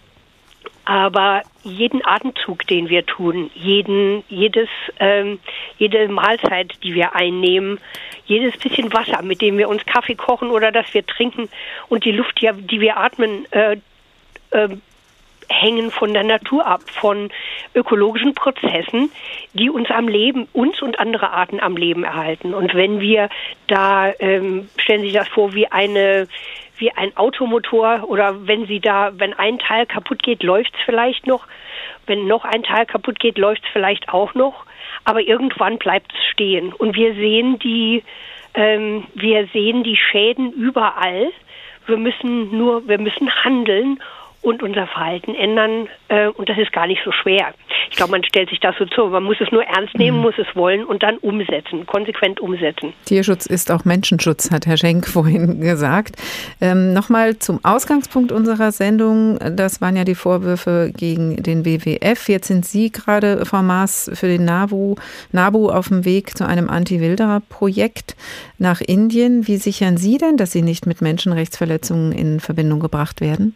Aber jeden Atemzug, den wir tun, jeden, jedes, ähm, jede Mahlzeit, die wir einnehmen, jedes bisschen Wasser, mit dem wir uns Kaffee kochen oder das wir trinken und die Luft, die, die wir atmen, äh, äh, hängen von der Natur ab, von ökologischen Prozessen, die uns am Leben, uns und andere Arten am Leben erhalten. Und wenn wir da, ähm, stellen Sie sich das vor, wie eine wie ein Automotor oder wenn sie da, wenn ein Teil kaputt geht, läuft es vielleicht noch. Wenn noch ein Teil kaputt geht, läuft es vielleicht auch noch. Aber irgendwann bleibt es stehen. Und wir sehen die, ähm, wir sehen die Schäden überall. Wir müssen nur, wir müssen handeln und unser Verhalten ändern. Äh, und das ist gar nicht so schwer. Ich glaube, man stellt sich das so zu. Man muss es nur ernst nehmen, mhm. muss es wollen und dann umsetzen, konsequent umsetzen. Tierschutz ist auch Menschenschutz, hat Herr Schenk vorhin gesagt. Ähm, Nochmal zum Ausgangspunkt unserer Sendung. Das waren ja die Vorwürfe gegen den W W F. Jetzt sind Sie gerade, Frau Maas, für den NABU, NABU auf dem Weg zu einem Anti-Wilderer-Projekt nach Indien. Wie sichern Sie denn, dass Sie nicht mit Menschenrechtsverletzungen in Verbindung gebracht werden?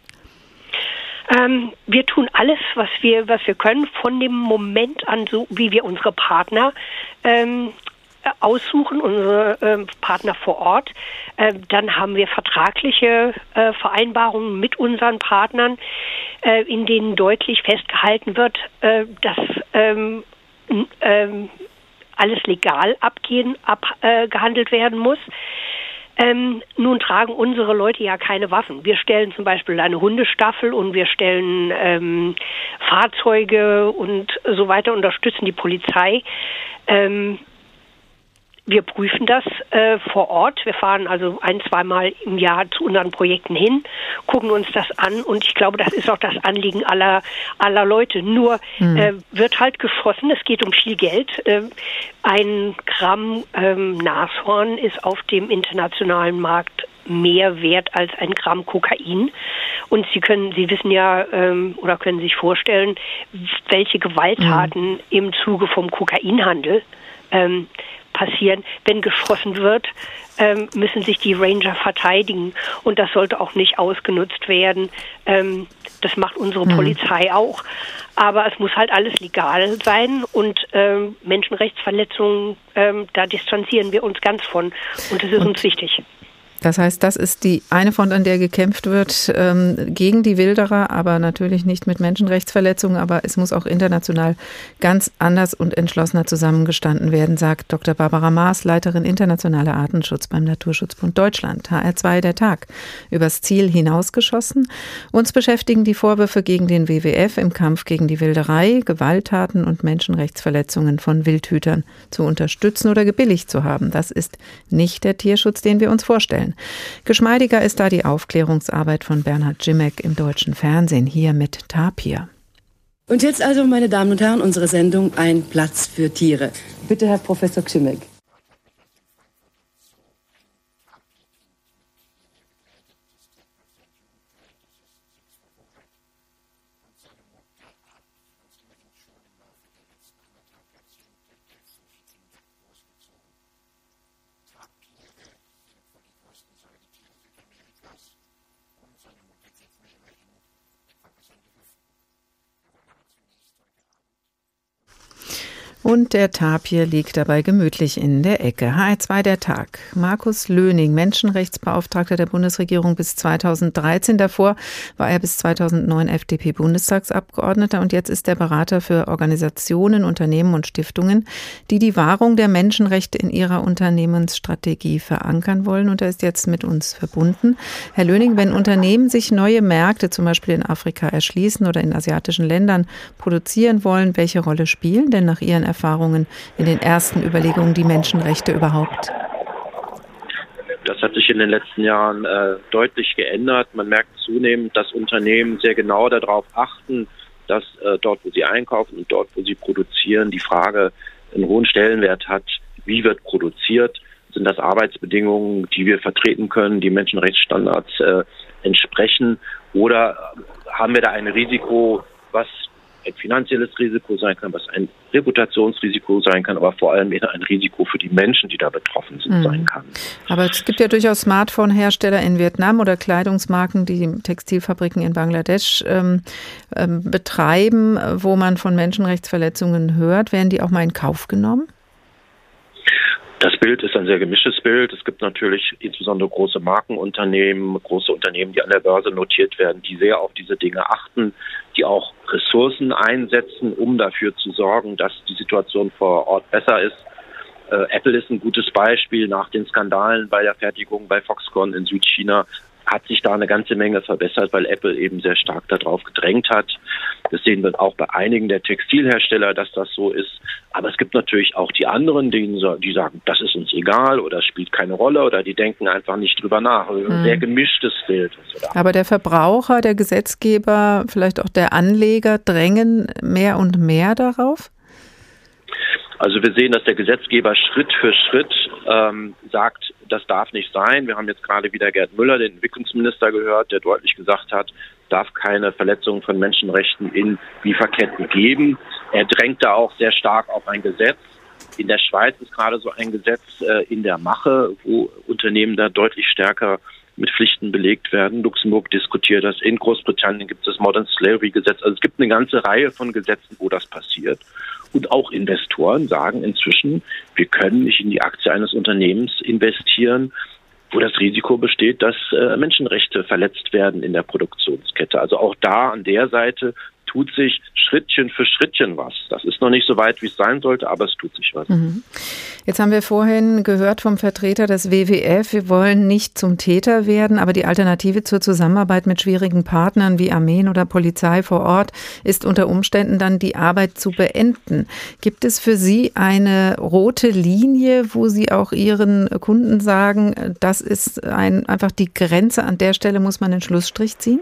Ähm, wir tun alles, was wir, was wir können, von dem Moment an, so wie wir unsere Partner ähm, aussuchen, unsere äh, Partner vor Ort. Äh, dann haben wir vertragliche äh, Vereinbarungen mit unseren Partnern, äh, in denen deutlich festgehalten wird, äh, dass ähm, ähm, alles legal abgehen, abgehandelt äh, werden muss. Ähm, nun tragen unsere Leute ja keine Waffen. Wir stellen zum Beispiel eine Hundestaffel und wir stellen ähm, Fahrzeuge und so weiter, unterstützen die Polizei. Ähm, wir prüfen das äh, vor Ort. Wir fahren also ein-, zweimal im Jahr zu unseren Projekten hin, gucken uns das an und ich glaube, das ist auch das Anliegen aller, aller Leute. Nur mhm. äh, wird halt geschossen, es geht um viel Geld. Äh, ein Gramm ähm, Nashorn ist auf dem internationalen Markt mehr wert als ein Gramm Kokain. Und Sie können, Sie wissen ja ähm, oder können sich vorstellen, welche Gewalttaten mhm. im Zuge vom Kokainhandel ähm, passieren. Wenn geschossen wird, ähm, müssen sich die Ranger verteidigen und das sollte auch nicht ausgenutzt werden. Ähm, das macht unsere mhm. Polizei auch. Aber es muss halt alles legal sein und ähm, Menschenrechtsverletzungen, ähm, da distanzieren wir uns ganz von und das ist und uns wichtig. Das heißt, das ist die eine Front, an der gekämpft wird, ähm, gegen die Wilderer, aber natürlich nicht mit Menschenrechtsverletzungen. Aber es muss auch international ganz anders und entschlossener zusammengestanden werden, sagt Doktor Barbara Maas, Leiterin internationaler Artenschutz beim Naturschutzbund Deutschland. H R zwei der Tag. Übers Ziel hinausgeschossen. Uns beschäftigen die Vorwürfe gegen den W W F im Kampf gegen die Wilderei, Gewalttaten und Menschenrechtsverletzungen von Wildhütern zu unterstützen oder gebilligt zu haben. Das ist nicht der Tierschutz, den wir uns vorstellen. Geschmeidiger ist da die Aufklärungsarbeit von Bernhard Grzimek im deutschen Fernsehen, hier mit Tapir. Und jetzt also, meine Damen und Herren, unsere Sendung Ein Platz für Tiere. Bitte, Herr Professor Grzimek. Und der Tapir liegt dabei gemütlich in der Ecke. H R zwei der Tag. Markus Löning, Menschenrechtsbeauftragter der Bundesregierung bis zweitausenddreizehn. Davor war er bis zweitausendneun F D P-Bundestagsabgeordneter und jetzt ist er Berater für Organisationen, Unternehmen und Stiftungen, die die Wahrung der Menschenrechte in ihrer Unternehmensstrategie verankern wollen. Und er ist jetzt mit uns verbunden. Herr Löning, wenn Unternehmen sich neue Märkte, zum Beispiel in Afrika, erschließen oder in asiatischen Ländern produzieren wollen, welche Rolle spielen denn nach Ihren Erfahrungen in den ersten Überlegungen die Menschenrechte überhaupt? Das hat sich in den letzten Jahren äh, deutlich geändert. Man merkt zunehmend, dass Unternehmen sehr genau darauf achten, dass äh, dort, wo sie einkaufen und dort, wo sie produzieren, die Frage einen hohen Stellenwert hat, wie wird produziert, sind das Arbeitsbedingungen, die wir vertreten können, die Menschenrechtsstandards äh, entsprechen, oder haben wir da ein Risiko, was ein finanzielles Risiko sein kann, was ein Reputationsrisiko sein kann, aber vor allem ein Risiko für die Menschen, die da betroffen sind, mhm. sein kann. Aber es gibt ja durchaus Smartphone-Hersteller in Vietnam oder Kleidungsmarken, die Textilfabriken in Bangladesch ähm, ähm, betreiben, wo man von Menschenrechtsverletzungen hört. Werden die auch mal in Kauf genommen? Das Bild ist ein sehr gemischtes Bild. Es gibt natürlich insbesondere große Markenunternehmen, große Unternehmen, die an der Börse notiert werden, die sehr auf diese Dinge achten, die auch Ressourcen einsetzen, um dafür zu sorgen, dass die Situation vor Ort besser ist. Äh, Apple ist ein gutes Beispiel. Nach den Skandalen bei der Fertigung bei Foxconn in Südchina hat sich da eine ganze Menge verbessert, weil Apple eben sehr stark darauf gedrängt hat. Das sehen wir auch bei einigen der Textilhersteller, dass das so ist. Aber es gibt natürlich auch die anderen, die, die sagen, das ist uns egal oder es spielt keine Rolle oder die denken einfach nicht drüber nach. Also ein sehr gemischtes Bild. Aber der Verbraucher, der Gesetzgeber, vielleicht auch der Anleger drängen mehr und mehr darauf? Also wir sehen, dass der Gesetzgeber Schritt für Schritt ähm, sagt, das darf nicht sein. Wir haben jetzt gerade wieder Gerd Müller, den Entwicklungsminister, gehört, der deutlich gesagt hat, darf keine Verletzung von Menschenrechten in Lieferketten geben. Er drängt da auch sehr stark auf ein Gesetz. In der Schweiz ist gerade so ein Gesetz äh, in der Mache, wo Unternehmen da deutlich stärker mit Pflichten belegt werden. Luxemburg diskutiert das. In Großbritannien gibt es das Modern Slavery Gesetz. Also es gibt eine ganze Reihe von Gesetzen, wo das passiert. Und auch Investoren sagen inzwischen, wir können nicht in die Aktie eines Unternehmens investieren, wo das Risiko besteht, dass äh, Menschenrechte verletzt werden in der Produktionskette. Also auch da an der Seite tut sich Schrittchen für Schrittchen was. Das ist noch nicht so weit, wie es sein sollte, aber es tut sich was. Mhm. Jetzt haben wir vorhin gehört vom Vertreter des W W F, wir wollen nicht zum Täter werden, aber die Alternative zur Zusammenarbeit mit schwierigen Partnern wie Armeen oder Polizei vor Ort ist unter Umständen dann die Arbeit zu beenden. Gibt es für Sie eine rote Linie, wo Sie auch Ihren Kunden sagen, das ist ein, einfach die Grenze, an der Stelle muss man den Schlussstrich ziehen?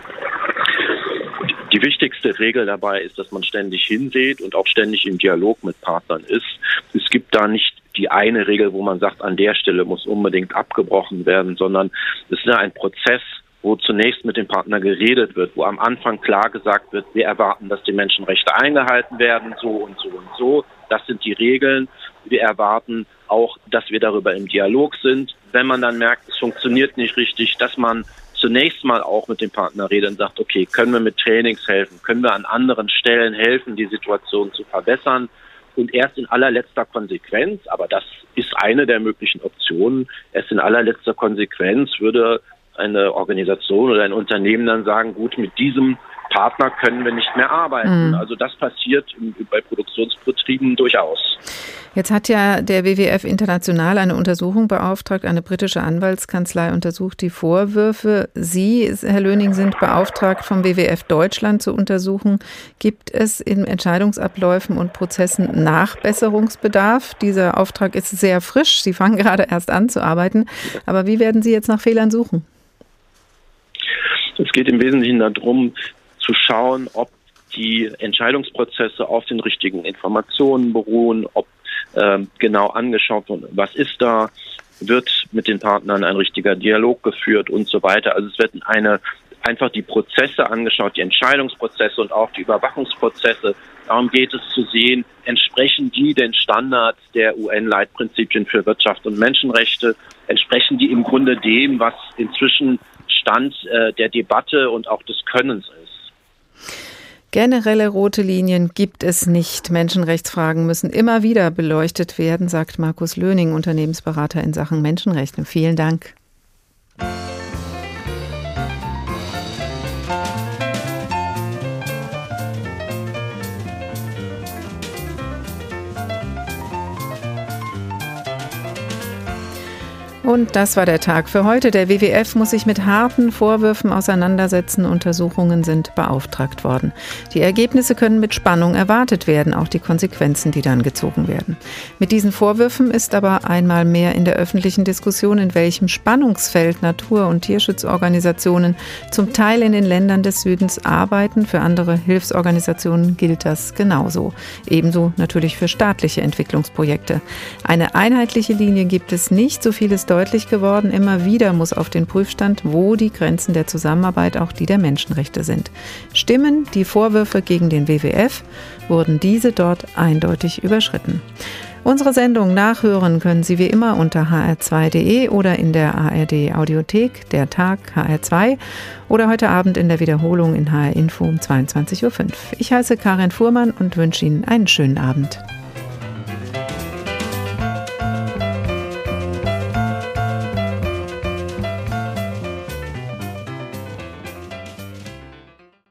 Die wichtigste Regel dabei ist, dass man ständig hinsieht und auch ständig im Dialog mit Partnern ist. Es gibt da nicht die eine Regel, wo man sagt, an der Stelle muss unbedingt abgebrochen werden, sondern es ist ja ein Prozess, wo zunächst mit dem Partner geredet wird, wo am Anfang klar gesagt wird, wir erwarten, dass die Menschenrechte eingehalten werden, so und so und so. Das sind die Regeln. Wir erwarten auch, dass wir darüber im Dialog sind. Wenn man dann merkt, es funktioniert nicht richtig, dass man zunächst mal auch mit dem Partner redet und sagt, okay, können wir mit Trainings helfen? Können wir an anderen Stellen helfen, die Situation zu verbessern? Und erst in allerletzter Konsequenz, aber das ist eine der möglichen Optionen, erst in allerletzter Konsequenz würde eine Organisation oder ein Unternehmen dann sagen, gut, mit diesem Partner können wir nicht mehr arbeiten. Mhm. Also das passiert bei Produktionsbetrieben durchaus. Jetzt hat ja der W W F international eine Untersuchung beauftragt. Eine britische Anwaltskanzlei untersucht die Vorwürfe. Sie, Herr Löning, sind beauftragt vom W W F Deutschland zu untersuchen. Gibt es in Entscheidungsabläufen und Prozessen Nachbesserungsbedarf? Dieser Auftrag ist sehr frisch. Sie fangen gerade erst an zu arbeiten. Aber wie werden Sie jetzt nach Fehlern suchen? Es geht im Wesentlichen darum, zu schauen, ob die Entscheidungsprozesse auf den richtigen Informationen beruhen, ob äh, genau angeschaut wird, was ist da, wird mit den Partnern ein richtiger Dialog geführt und so weiter. Also es wird eine einfach die Prozesse angeschaut, die Entscheidungsprozesse und auch die Überwachungsprozesse. Darum geht es zu sehen, entsprechen die den Standards der U N-Leitprinzipien für Wirtschaft und Menschenrechte, entsprechen die im Grunde dem, was inzwischen Stand äh, der Debatte und auch des Könnens ist. Generelle rote Linien gibt es nicht. Menschenrechtsfragen müssen immer wieder beleuchtet werden, sagt Markus Löning, Unternehmensberater in Sachen Menschenrechte. Vielen Dank. Und das war der Tag für heute. Der W W F muss sich mit harten Vorwürfen auseinandersetzen. Untersuchungen sind beauftragt worden. Die Ergebnisse können mit Spannung erwartet werden, auch die Konsequenzen, die dann gezogen werden. Mit diesen Vorwürfen ist aber einmal mehr in der öffentlichen Diskussion, in welchem Spannungsfeld Natur- und Tierschutzorganisationen zum Teil in den Ländern des Südens arbeiten. Für andere Hilfsorganisationen gilt das genauso. Ebenso natürlich für staatliche Entwicklungsprojekte. Eine einheitliche Linie gibt es nicht, so viel ist deutlich geworden. Immer wieder muss auf den Prüfstand, wo die Grenzen der Zusammenarbeit, auch die der Menschenrechte sind. Stimmen die Vorwürfe gegen den W W F, wurden diese dort eindeutig überschritten. Unsere Sendung nachhören können Sie wie immer unter h r zwei punkt d e oder in der A R D Audiothek, der Tag H R zwei oder heute Abend in der Wiederholung in H R Info um zweiundzwanzig Uhr fünf. Ich heiße Karin Fuhrmann und wünsche Ihnen einen schönen Abend.